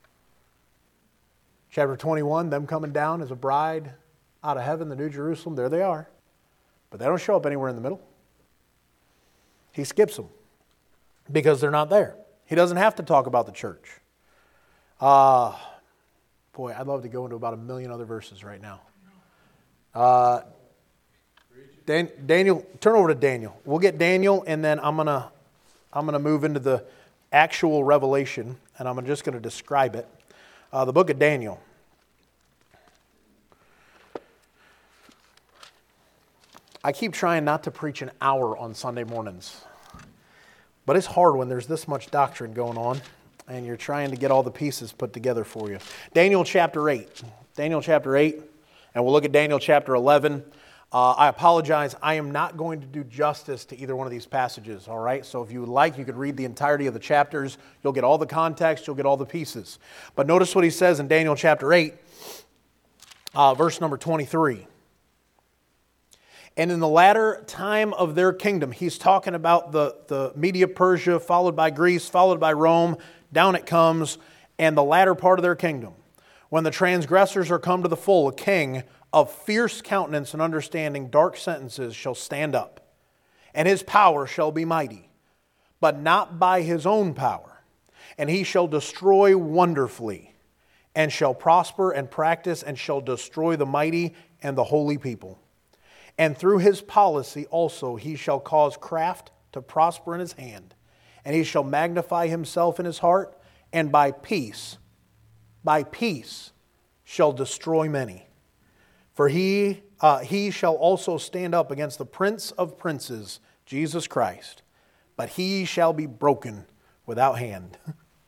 Speaker 1: Chapter twenty-one, them coming down as a bride out of heaven, the New Jerusalem, there they are. But they don't show up anywhere in the middle. He skips them because they're not there. He doesn't have to talk about the church. Uh, boy, I'd love to go into about a million other verses right now. Uh, Dan, Daniel, turn over to Daniel. We'll get Daniel, and then I'm gonna I'm gonna move into the actual Revelation, and I'm just gonna describe it. Uh, the book of Daniel. I keep trying not to preach an hour on Sunday mornings. But it's hard when there's this much doctrine going on and you're trying to get all the pieces put together for you. Daniel chapter eight. Daniel chapter eight. And we'll look at Daniel chapter eleven. Uh, I apologize. I am not going to do justice to either one of these passages, all right? So if you would like, you could read the entirety of the chapters. You'll get all the context. You'll get all the pieces. But notice what he says in Daniel chapter eight, uh, verse number twenty-three. And in the latter time of their kingdom, he's talking about the, the Media Persia, followed by Greece, followed by Rome, down it comes, and the latter part of their kingdom. When the transgressors are come to the full, a king of fierce countenance and understanding dark sentences shall stand up, and his power shall be mighty, but not by his own power. And he shall destroy wonderfully, and shall prosper and practice, and shall destroy the mighty and the holy people. And through his policy also he shall cause craft to prosper in his hand. And he shall magnify himself in his heart, and by peace, by peace shall destroy many. For he, uh, he shall also stand up against the Prince of princes, Jesus Christ. But he shall be broken without hand.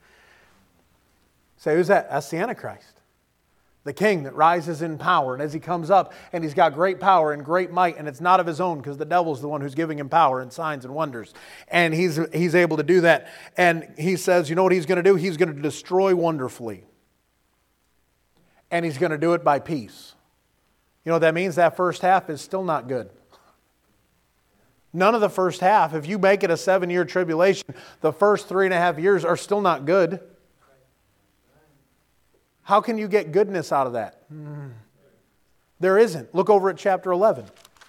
Speaker 1: Say, who's that? That's the Antichrist. The king that rises in power. And as he comes up, and he's got great power and great might, and it's not of his own, because the devil's the one who's giving him power and signs and wonders. And he's, he's able to do that. And he says, you know what he's going to do? He's going to destroy wonderfully. And he's going to do it by peace. You know what that means? That first half is still not good. None of the first half, if you make it a seven-year tribulation, the first three and a half years are still not good. How can you get goodness out of that? Hmm. There isn't. Look over at chapter eleven.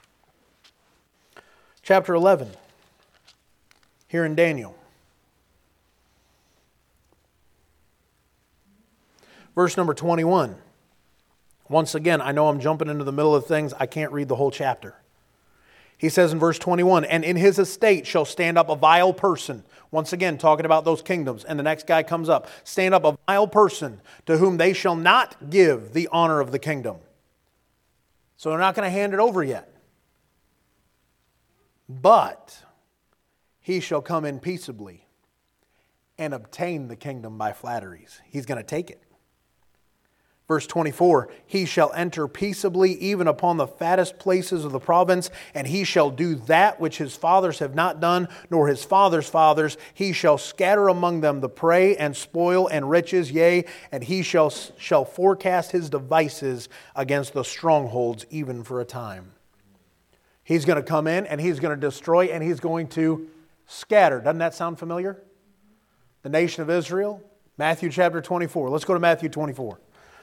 Speaker 1: Chapter eleven. Here in Daniel. Verse number twenty-one. Once again, I know I'm jumping into the middle of things. I can't read the whole chapter. He says in verse twenty-one, and in his estate shall stand up a vile person. Once again, talking about those kingdoms. And the next guy comes up. Stand up a vile person to whom they shall not give the honor of the kingdom. So they're not going to hand it over yet. But he shall come in peaceably and obtain the kingdom by flatteries. He's going to take it. Verse twenty-four, he shall enter peaceably even upon the fattest places of the province, and he shall do that which his fathers have not done, nor his fathers' fathers. He shall scatter among them the prey and spoil and riches, yea, and he shall, shall forecast his devices against the strongholds even for a time. He's going to come in and he's going to destroy and he's going to scatter. Doesn't that sound familiar? The nation of Israel, Matthew chapter twenty-four. Let's go to Matthew twenty-four.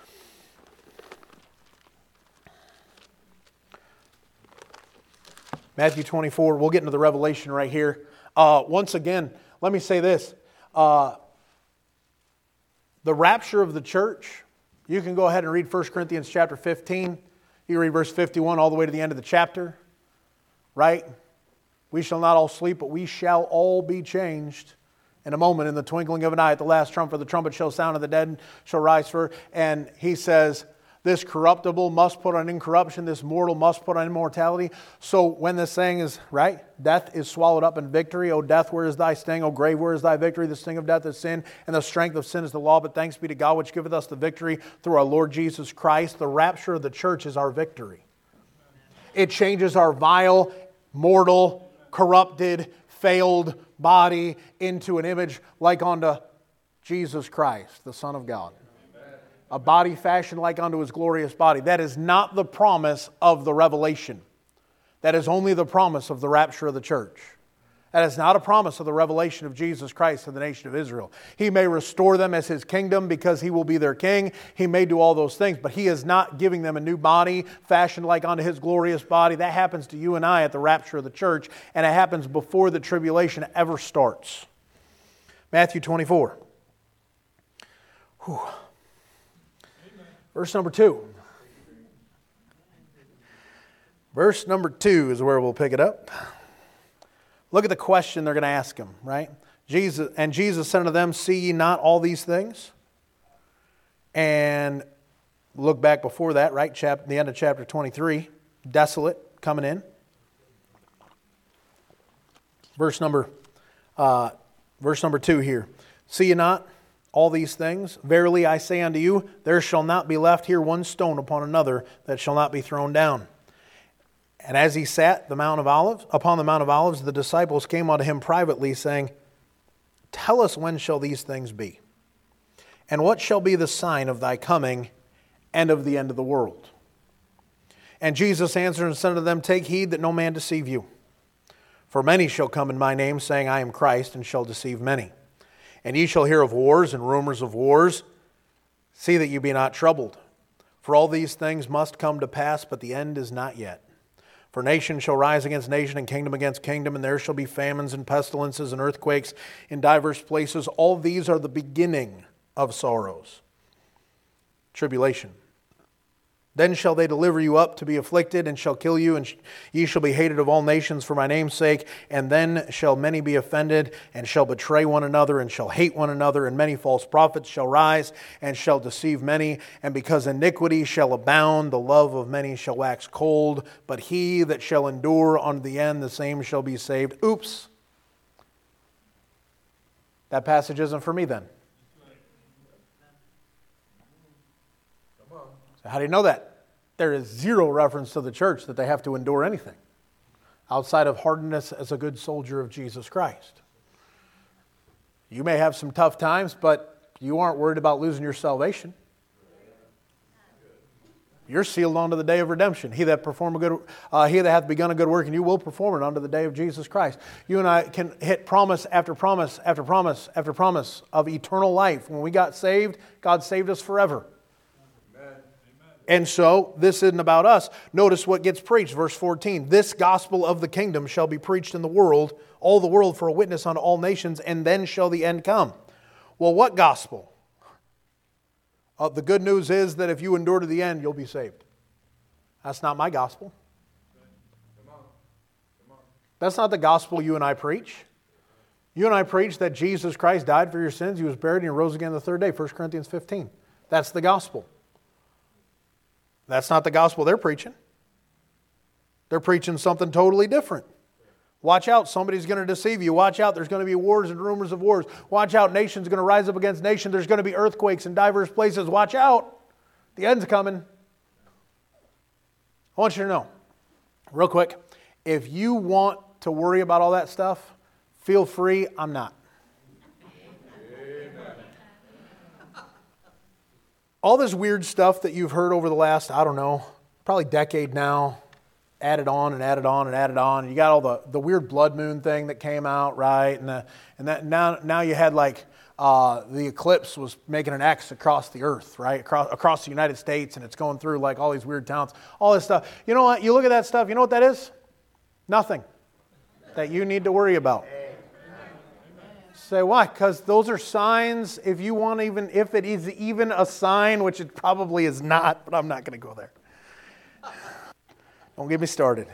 Speaker 1: Matthew twenty-four, we'll get into the Revelation right here. Uh, once again, let me say this. Uh, the rapture of the church, you can go ahead and read First Corinthians chapter fifteen. You can read verse fifty-one all the way to the end of the chapter. Right? We shall not all sleep, but we shall all be changed in a moment, in the twinkling of an eye, at the last trump, for the trumpet shall sound, and the dead shall rise first. And he says, this corruptible must put on incorruption, this mortal must put on immortality. So when this saying is, right, death is swallowed up in victory. O death, where is thy sting? O grave, where is thy victory? The sting of death is sin, and the strength of sin is the law. But thanks be to God, which giveth us the victory through our Lord Jesus Christ. The rapture of the church is our victory. It changes our vile, mortal, corrupted, failed body into an image like unto Jesus Christ, the Son of God. A body fashioned like unto His glorious body. That is not the promise of the revelation. That is only the promise of the rapture of the church. That is not a promise of the revelation of Jesus Christ to the nation of Israel. He may restore them as His kingdom because He will be their king. He may do all those things, but He is not giving them a new body fashioned like unto His glorious body. That happens to you and I at the rapture of the church, and it happens before the tribulation ever starts. Matthew twenty-four. Whew. Verse number two. Verse number two is where we'll pick it up. Look at the question they're going to ask Him, right? Jesus, and Jesus said unto them, see ye not all these things? And look back before that, right? Chap- the end of chapter twenty-three. Desolate coming in. Verse number, uh, verse number two here. See ye not all these things? Verily I say unto you, there shall not be left here one stone upon another that shall not be thrown down. And as he sat the Mount of Olives, upon the Mount of Olives, the disciples came unto him privately, saying, tell us, when shall these things be? And what shall be the sign of thy coming and of the end of the world? And Jesus answered and said unto them, take heed that no man deceive you. For many shall come in my name, saying, I am Christ, and shall deceive many. And ye shall hear of wars and rumors of wars. See that you be not troubled. For all these things must come to pass, but the end is not yet. For nation shall rise against nation, and kingdom against kingdom, and there shall be famines and pestilences and earthquakes in divers places. All these are the beginning of sorrows. Tribulation. Then shall they deliver you up to be afflicted, and shall kill you, and ye shall be hated of all nations for my name's sake. And then shall many be offended, and shall betray one another, and shall hate one another. And many false prophets shall rise, and shall deceive many. And because iniquity shall abound, the love of many shall wax cold. But he that shall endure unto the end, the same shall be saved. Oops. That passage isn't for me then. How do you know that? There is zero reference to the church that they have to endure anything outside of hardness as a good soldier of Jesus Christ. You may have some tough times, but you aren't worried about losing your salvation. You're sealed unto the day of redemption. He that perform a good, uh, he that hath begun a good work, and you will perform it unto the day of Jesus Christ. You and I can hit promise after promise after promise after promise of eternal life. When we got saved, God saved us forever. And so, this isn't about us. Notice what gets preached, verse fourteen. This gospel of the kingdom shall be preached in the world, all the world for a witness unto all nations, and then shall the end come. Well, what gospel? Uh, the good news is that if you endure to the end, you'll be saved. That's not my gospel. That's not the gospel you and I preach. You and I preach that Jesus Christ died for your sins, He was buried, and He rose again the third day, First Corinthians fifteen. That's the gospel. That's not the gospel they're preaching. They're preaching something totally different. Watch out, somebody's going to deceive you. Watch out, there's going to be wars and rumors of wars. Watch out, nation's going to rise up against nation. There's going to be earthquakes in diverse places. Watch out, the end's coming. I want you to know, real quick, if you want to worry about all that stuff, feel free, I'm not. All this weird stuff that you've heard over the last, I don't know, probably decade now, added on and added on and added on. You got all the, the weird blood moon thing that came out, right? And the, and that now now you had like uh, the eclipse was making an X across the earth, right? Across across the United States, and it's going through like all these weird towns, all this stuff. You know what? You look at that stuff. You know what that is? Nothing that you need to worry about. Say why? Because those are signs. If you want, even if it is even a sign, which it probably is not, but I'm not going to go there. Don't get me started.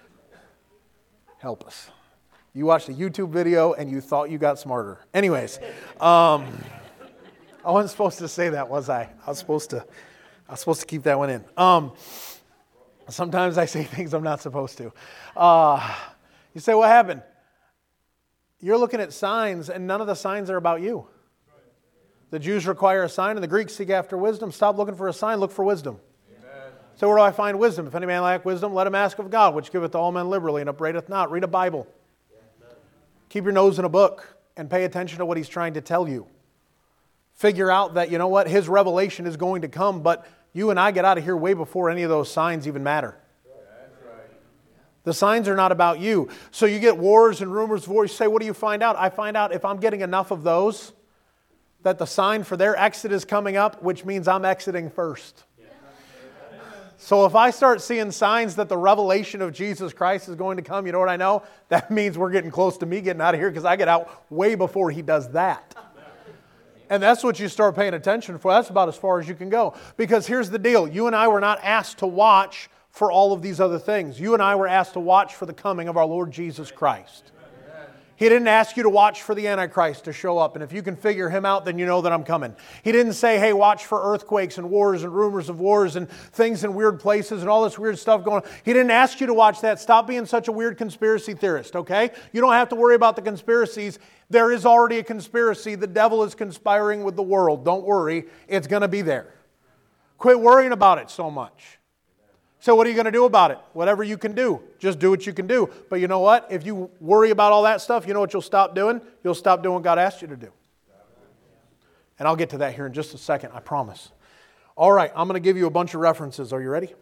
Speaker 1: Help us. You watched a YouTube video and you thought you got smarter. Anyways, um, I wasn't supposed to say that, was I? I was supposed to. I was supposed to keep that one in. Um, sometimes I say things I'm not supposed to. Uh, you say, what happened? You're looking at signs, and none of the signs are about you. The Jews require a sign, and the Greeks seek after wisdom. Stop looking for a sign. Look for wisdom. So where do I find wisdom? If any man lack wisdom, let him ask of God, which giveth to all men liberally and upbraideth not. Read a Bible. Keep your nose in a book and pay attention to what He's trying to tell you. Figure out that, you know what, His revelation is going to come, but you and I get out of here way before any of those signs even matter. The signs are not about you. So you get wars and rumors of wars. You say, what do you find out? I find out if I'm getting enough of those, that the sign for their exit is coming up, which means I'm exiting first. So if I start seeing signs that the revelation of Jesus Christ is going to come, you know what I know? That means we're getting close to me getting out of here, because I get out way before He does that. And that's what you start paying attention for. That's about as far as you can go. Because here's the deal. You and I were not asked to watch for all of these other things. You and I were asked to watch for the coming of our Lord Jesus Christ. He didn't ask you to watch for the Antichrist to show up, and if you can figure him out, then you know that I'm coming. He didn't say, hey, watch for earthquakes and wars and rumors of wars and things in weird places and all this weird stuff going on. He didn't ask you to watch that. Stop being such a weird conspiracy theorist, okay? You don't have to worry about the conspiracies. There is already a conspiracy. The devil is conspiring with the world. Don't worry. It's going to be there. Quit worrying about it so much. So what are you going to do about it? Whatever you can do. Just do what you can do. But you know what? If you worry about all that stuff, you know what you'll stop doing? You'll stop doing what God asked you to do. And I'll get to that here in just a second, I promise. All right, I'm going to give you a bunch of references. Are you ready?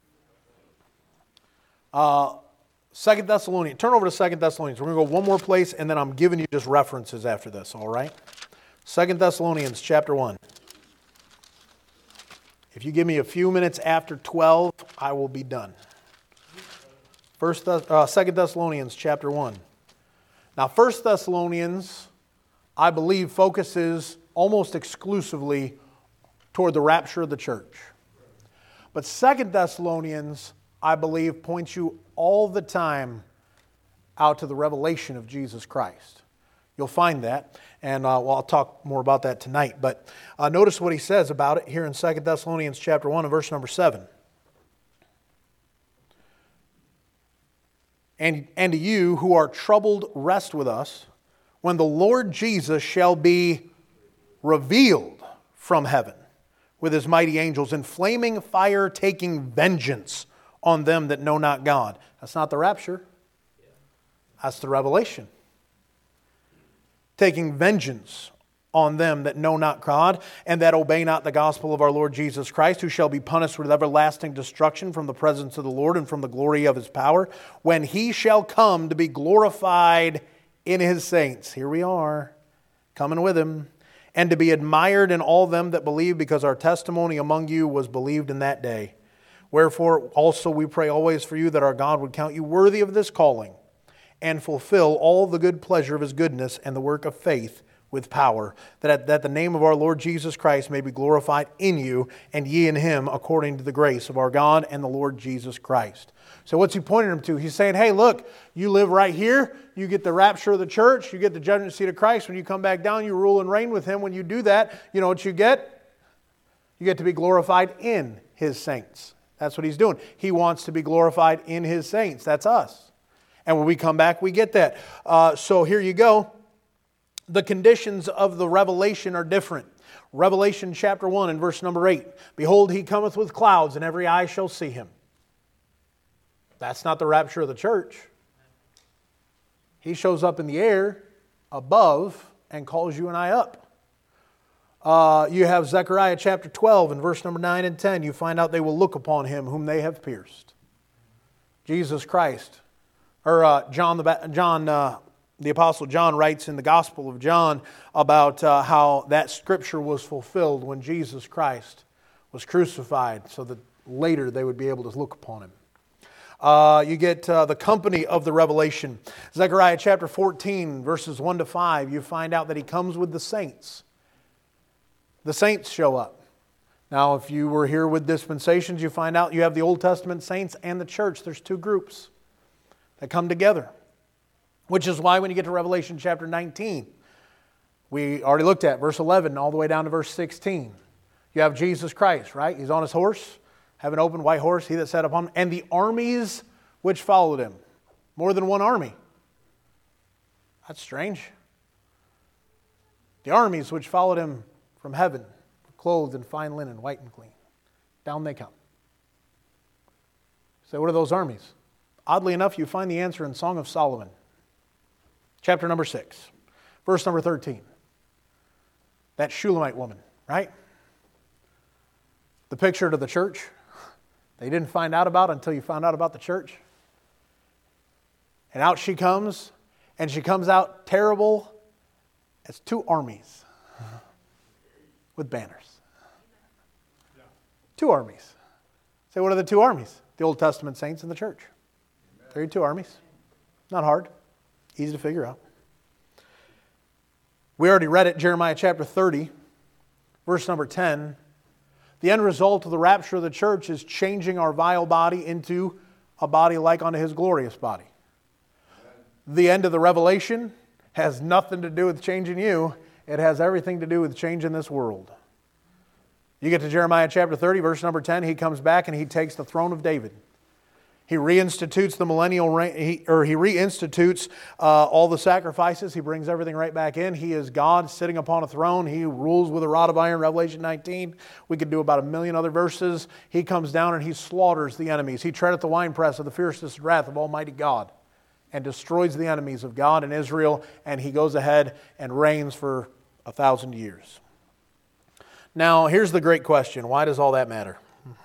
Speaker 1: Uh, Second Thessalonians. Turn over to Second Thessalonians. We're going to go one more place, and then I'm giving you just references after this, all right? Second Thessalonians chapter one. If you give me a few minutes after twelve, I will be done. First, uh, Second Thessalonians chapter one. Now, First Thessalonians, I believe, focuses almost exclusively toward the rapture of the church. But Second Thessalonians, I believe, points you all the time out to the revelation of Jesus Christ. You'll find that, and uh, well, I'll talk more about that tonight. But uh, notice what he says about it here in Second Thessalonians chapter one and verse number seven. And, and to you who are troubled, rest with us, when the Lord Jesus shall be revealed from heaven with His mighty angels in flaming fire, taking vengeance on them that know not God. That's not the rapture. That's the revelation. Taking vengeance on them that know not God, and that obey not the gospel of our Lord Jesus Christ, who shall be punished with everlasting destruction from the presence of the Lord and from the glory of His power, when He shall come to be glorified in His saints. Here we are, coming with Him, and to be admired in all them that believe, because our testimony among you was believed in that day. Wherefore also we pray always for you, that our God would count you worthy of this calling, and fulfill all the good pleasure of His goodness and the work of faith, with power, that, that the name of our Lord Jesus Christ may be glorified in you, and ye in him, according to the grace of our God and the Lord Jesus Christ. So what's he pointing them to? He's saying, hey, look, you live right here. You get the rapture of the church. You get the judgment seat of Christ. When you come back down, you rule and reign with him. When you do that, you know what you get? You get to be glorified in his saints. That's what he's doing. He wants to be glorified in his saints. That's us. And when we come back, we get that. Uh, so here you go. The conditions of the revelation are different. Revelation chapter one and verse number eight. Behold, he cometh with clouds, and every eye shall see him. That's not the rapture of the church. He shows up in the air above and calls you and I up. Uh, you have Zechariah chapter twelve and verse number nine and ten. You find out they will look upon him whom they have pierced. Jesus Christ. Or uh, John, the, John uh, the Apostle John writes in the Gospel of John about uh, how that scripture was fulfilled when Jesus Christ was crucified, so that later they would be able to look upon him. Uh, you get uh, the company of the revelation. Zechariah chapter fourteen, verses one to five, you find out that he comes with the saints. The saints show up. Now, if you were here with dispensations, you find out you have the Old Testament saints and the church. There's two groups that come together. Which is why when you get to Revelation chapter nineteen, we already looked at verse eleven all the way down to verse sixteen. You have Jesus Christ, right? He's on his horse. Have an open white horse, he that sat upon him, and the armies which followed him. More than one army. That's strange. The armies which followed him from heaven, clothed in fine linen, white and clean. Down they come. So what are those armies? Oddly enough, you find the answer in Song of Solomon. Chapter number six. Verse number thirteen. That Shulamite woman, right? The picture to the church. They didn't find out about until you found out about the church. And out she comes, and she comes out terrible as two armies with banners. Two armies. Say, what are the two armies? The Old Testament saints and the church. There are two armies. Not hard. Easy to figure out. We already read it, Jeremiah chapter thirty, verse number ten. The end result of the rapture of the church is changing our vile body into a body like unto his glorious body. The end of the revelation has nothing to do with changing you. It has everything to do with changing this world. You get to Jeremiah chapter thirty, verse number ten. He comes back and he takes the throne of David. He reinstitutes the millennial reign, he, or he reinstitutes uh, all the sacrifices. He brings everything right back in. He is God sitting upon a throne. He rules with a rod of iron, Revelation nineteen. We could do about a million other verses. He comes down and he slaughters the enemies. He treadeth the winepress of the fiercest wrath of Almighty God and destroys the enemies of God and Israel, and he goes ahead and reigns for a thousand years. Now, here's the great question. Why does all that matter?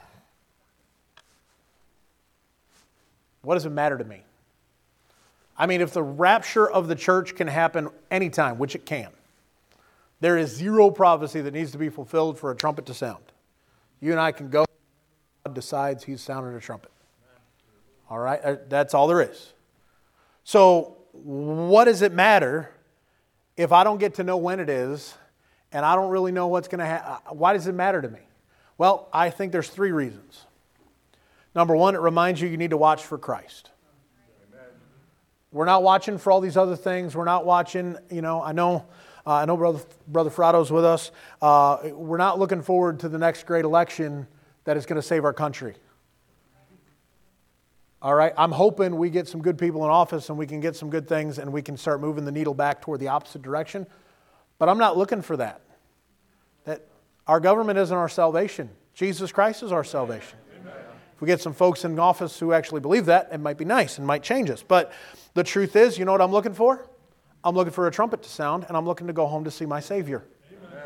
Speaker 1: What does it matter to me? I mean, if the rapture of the church can happen anytime, which it can, there is zero prophecy that needs to be fulfilled for a trumpet to sound. You and I can go, God decides he's sounding a trumpet. All right? That's all there is. So, what does it matter if I don't get to know when it is and I don't really know what's going to happen? Why does it matter to me? Well, I think there's three reasons. Number one, it reminds you you need to watch for Christ. Amen. We're not watching for all these other things. We're not watching, you know, I know uh, I know Brother, Brother Frado's with us. Uh, we're not looking forward to the next great election that is going to save our country. All right? I'm hoping we get some good people in office and we can get some good things and we can start moving the needle back toward the opposite direction. But I'm not looking for that. That our government isn't our salvation. Jesus Christ is our salvation. If we get some folks in office who actually believe that, it might be nice and might change us. But the truth is, you know what I'm looking for? I'm looking for a trumpet to sound, and I'm looking to go home to see my Savior. Amen.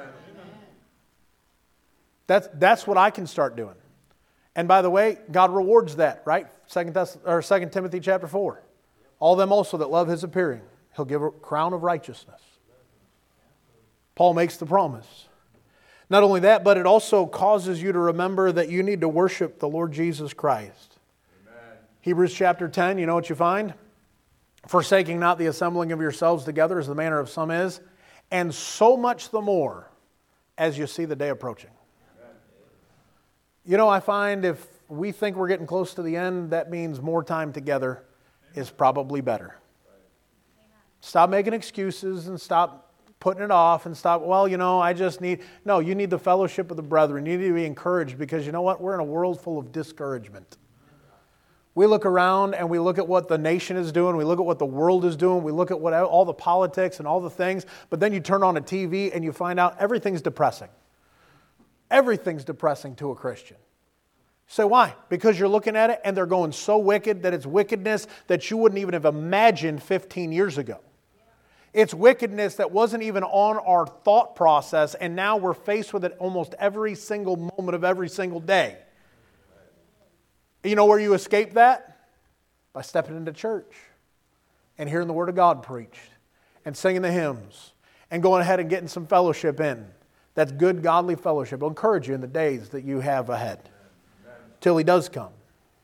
Speaker 1: That's, that's what I can start doing. And by the way, God rewards that, right? Second Thess- or Second Timothy chapter four. All them also that love his appearing, he'll give a crown of righteousness. Paul makes the promise. Not only that, but it also causes you to remember that you need to worship the Lord Jesus Christ. Amen. Hebrews chapter ten, you know what you find? Forsaking not the assembling of yourselves together as the manner of some is, And so much the more as you see the day approaching. You know, I find if we think we're getting close to the end, that means more time together is probably better. Stop making excuses and stop putting it off and stop, well, you know, I just need... No, you need the fellowship of the brethren. You need to be encouraged because you know what? We're in a world full of discouragement. We look around and we look at what the nation is doing. We look at what the world is doing. We look at what all the politics and all the things. But then you turn on a T V and you find out everything's depressing. Everything's depressing to a Christian. So why? Because you're looking at it and they're going so wicked that it's wickedness that you wouldn't even have imagined fifteen years ago. It's wickedness that wasn't even on our thought process, and now we're faced with it almost every single moment of every single day. You know where you escape that? By stepping into church and hearing the Word of God preached and singing the hymns and going ahead and getting some fellowship in. That's good, godly fellowship. I'll encourage you in the days that you have ahead till He does come.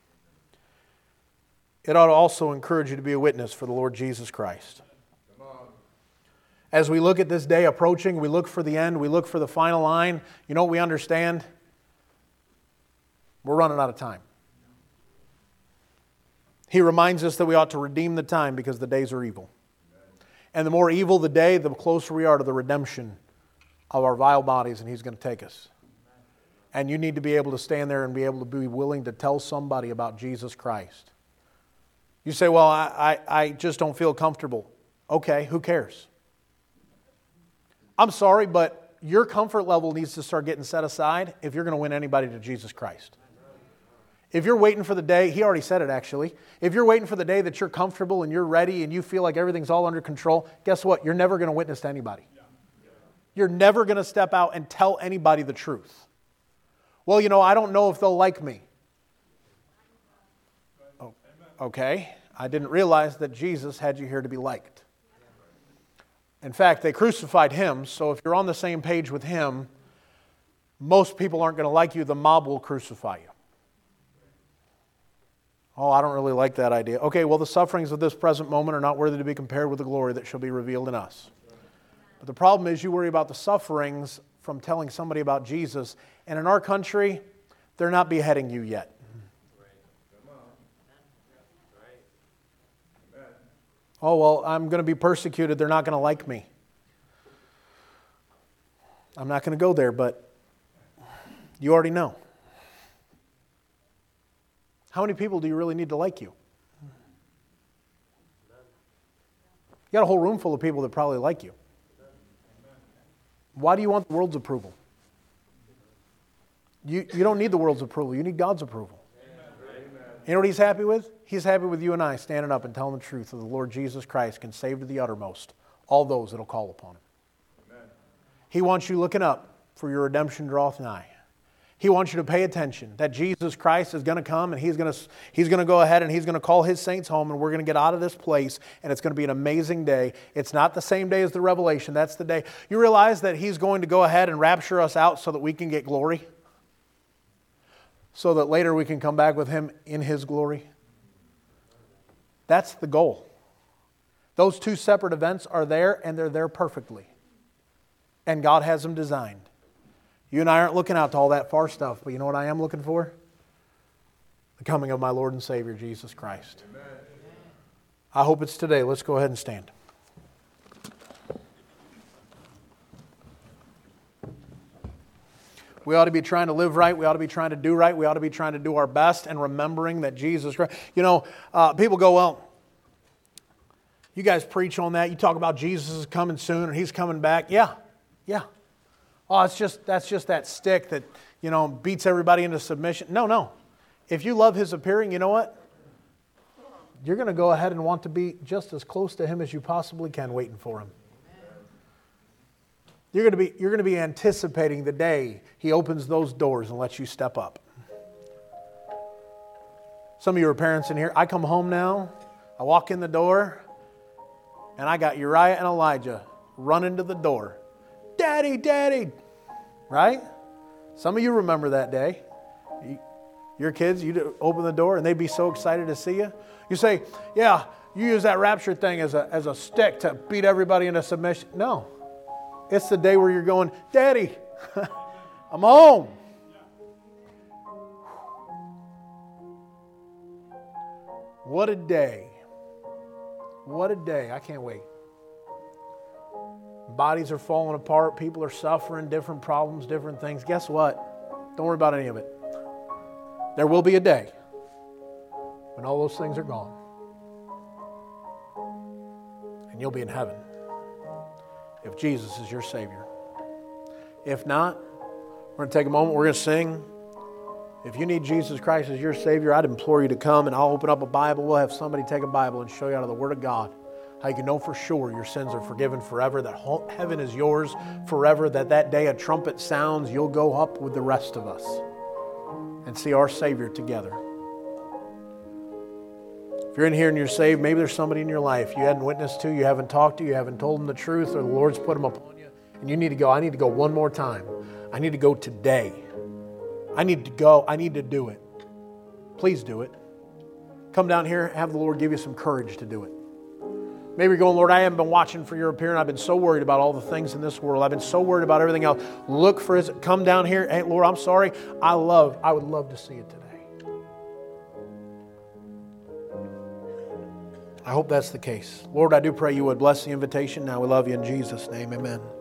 Speaker 1: It ought to also encourage you to be a witness for the Lord Jesus Christ. As we look at this day approaching, we look for the end, we look for the final line, you know what we understand? We're running out of time. He reminds us that we ought to redeem the time because the days are evil. And the more evil the day, the closer we are to the redemption of our vile bodies, and He's going to take us. And you need to be able to stand there and be able to be willing to tell somebody about Jesus Christ. You say, well, I, I, I just don't feel comfortable. Okay, who cares? I'm sorry, but your comfort level needs to start getting set aside if you're going to win anybody to Jesus Christ. If you're waiting for the day, He already said it actually, if you're waiting for the day that you're comfortable and you're ready and you feel like everything's all under control, guess what? You're never going to witness to anybody. You're never going to step out and tell anybody the truth. Well, you know, I don't know if they'll like me. Oh, okay, I didn't realize that Jesus had you here to be liked. In fact, they crucified Him, so if you're on the same page with Him, most people aren't going to like you. The mob will crucify you. Oh, I don't really like that idea. Okay, well, the sufferings of this present moment are not worthy to be compared with the glory that shall be revealed in us. But the problem is you worry about the sufferings from telling somebody about Jesus, and in our country, they're not beheading you yet. Oh, well, I'm going to be persecuted. They're not going to like me. I'm not going to go there, but you already know. How many people do you really need to like you? You got a whole room full of people that probably like you. Why do you want the world's approval? You, you don't need the world's approval. You need God's approval. You know what He's happy with? He's happy with you and I standing up and telling the truth of the Lord Jesus Christ can save to the uttermost all those that will call upon Him. Amen. He wants you looking up, for your redemption draweth nigh. He wants you to pay attention that Jesus Christ is going to come and He's going to, He's going to go ahead and He's going to call His saints home, and we're going to get out of this place, and it's going to be an amazing day. It's not the same day as the Revelation. That's the day. You realize that He's going to go ahead and rapture us out so that we can get glory? So that later we can come back with Him in His glory? That's the goal. Those two separate events are there, and they're there perfectly. And God has them designed. You and I aren't looking out to all that far stuff, but you know what I am looking for? The coming of my Lord and Savior, Jesus Christ. Amen. I hope it's today. Let's go ahead and stand. We ought to be trying to live right. We ought to be trying to do right. We ought to be trying to do our best and remembering that Jesus Christ. You know, uh, people go, well, you guys preach on that. You talk about Jesus is coming soon and He's coming back. Yeah, yeah. Oh, it's just that's just that stick that, you know, beats everybody into submission. No, no. If you love His appearing, you know what? You're going to go ahead and want to be just as close to Him as you possibly can waiting for Him. You're going to be, you're going to be anticipating the day He opens those doors and lets you step up. Some of you are parents in here. I come home now, I walk in the door, and I got Uriah and Elijah running to the door. Daddy, Daddy! Right? Some of you remember that day. Your kids, you'd open the door and they'd be so excited to see you. You say, yeah, you use that rapture thing as a, as a stick to beat everybody into submission. No. It's the day where you're going, Daddy, I'm home. What a day. What a day. I can't wait. Bodies are falling apart. People are suffering, different problems, different things. Guess what? Don't worry about any of it. There will be a day when all those things are gone. And you'll be in heaven if Jesus is your Savior. If not, we're going to take a moment. We're going to sing. If you need Jesus Christ as your Savior, I'd implore you to come and I'll open up a Bible. We'll have somebody take a Bible and show you out of the Word of God how you can know for sure your sins are forgiven forever, that heaven is yours forever, that that day a trumpet sounds, you'll go up with the rest of us and see our Savior together. If you're in here and you're saved, maybe there's somebody in your life you hadn't witnessed to, you haven't talked to, you haven't told them the truth, or the Lord's put them upon you, and you need to go. I need to go one more time. I need to go today. I need to go. I need to do it. Please do it. Come down here, have the Lord give you some courage to do it. Maybe you're going, Lord, I haven't been watching for your appearing. I've been so worried about all the things in this world. I've been so worried about everything else. Look for His, come down here. Hey, Lord, I'm sorry. I love, I would love to see it today. I hope that's the case. Lord, I do pray you would bless the invitation. Now we love you in Jesus' name. Amen.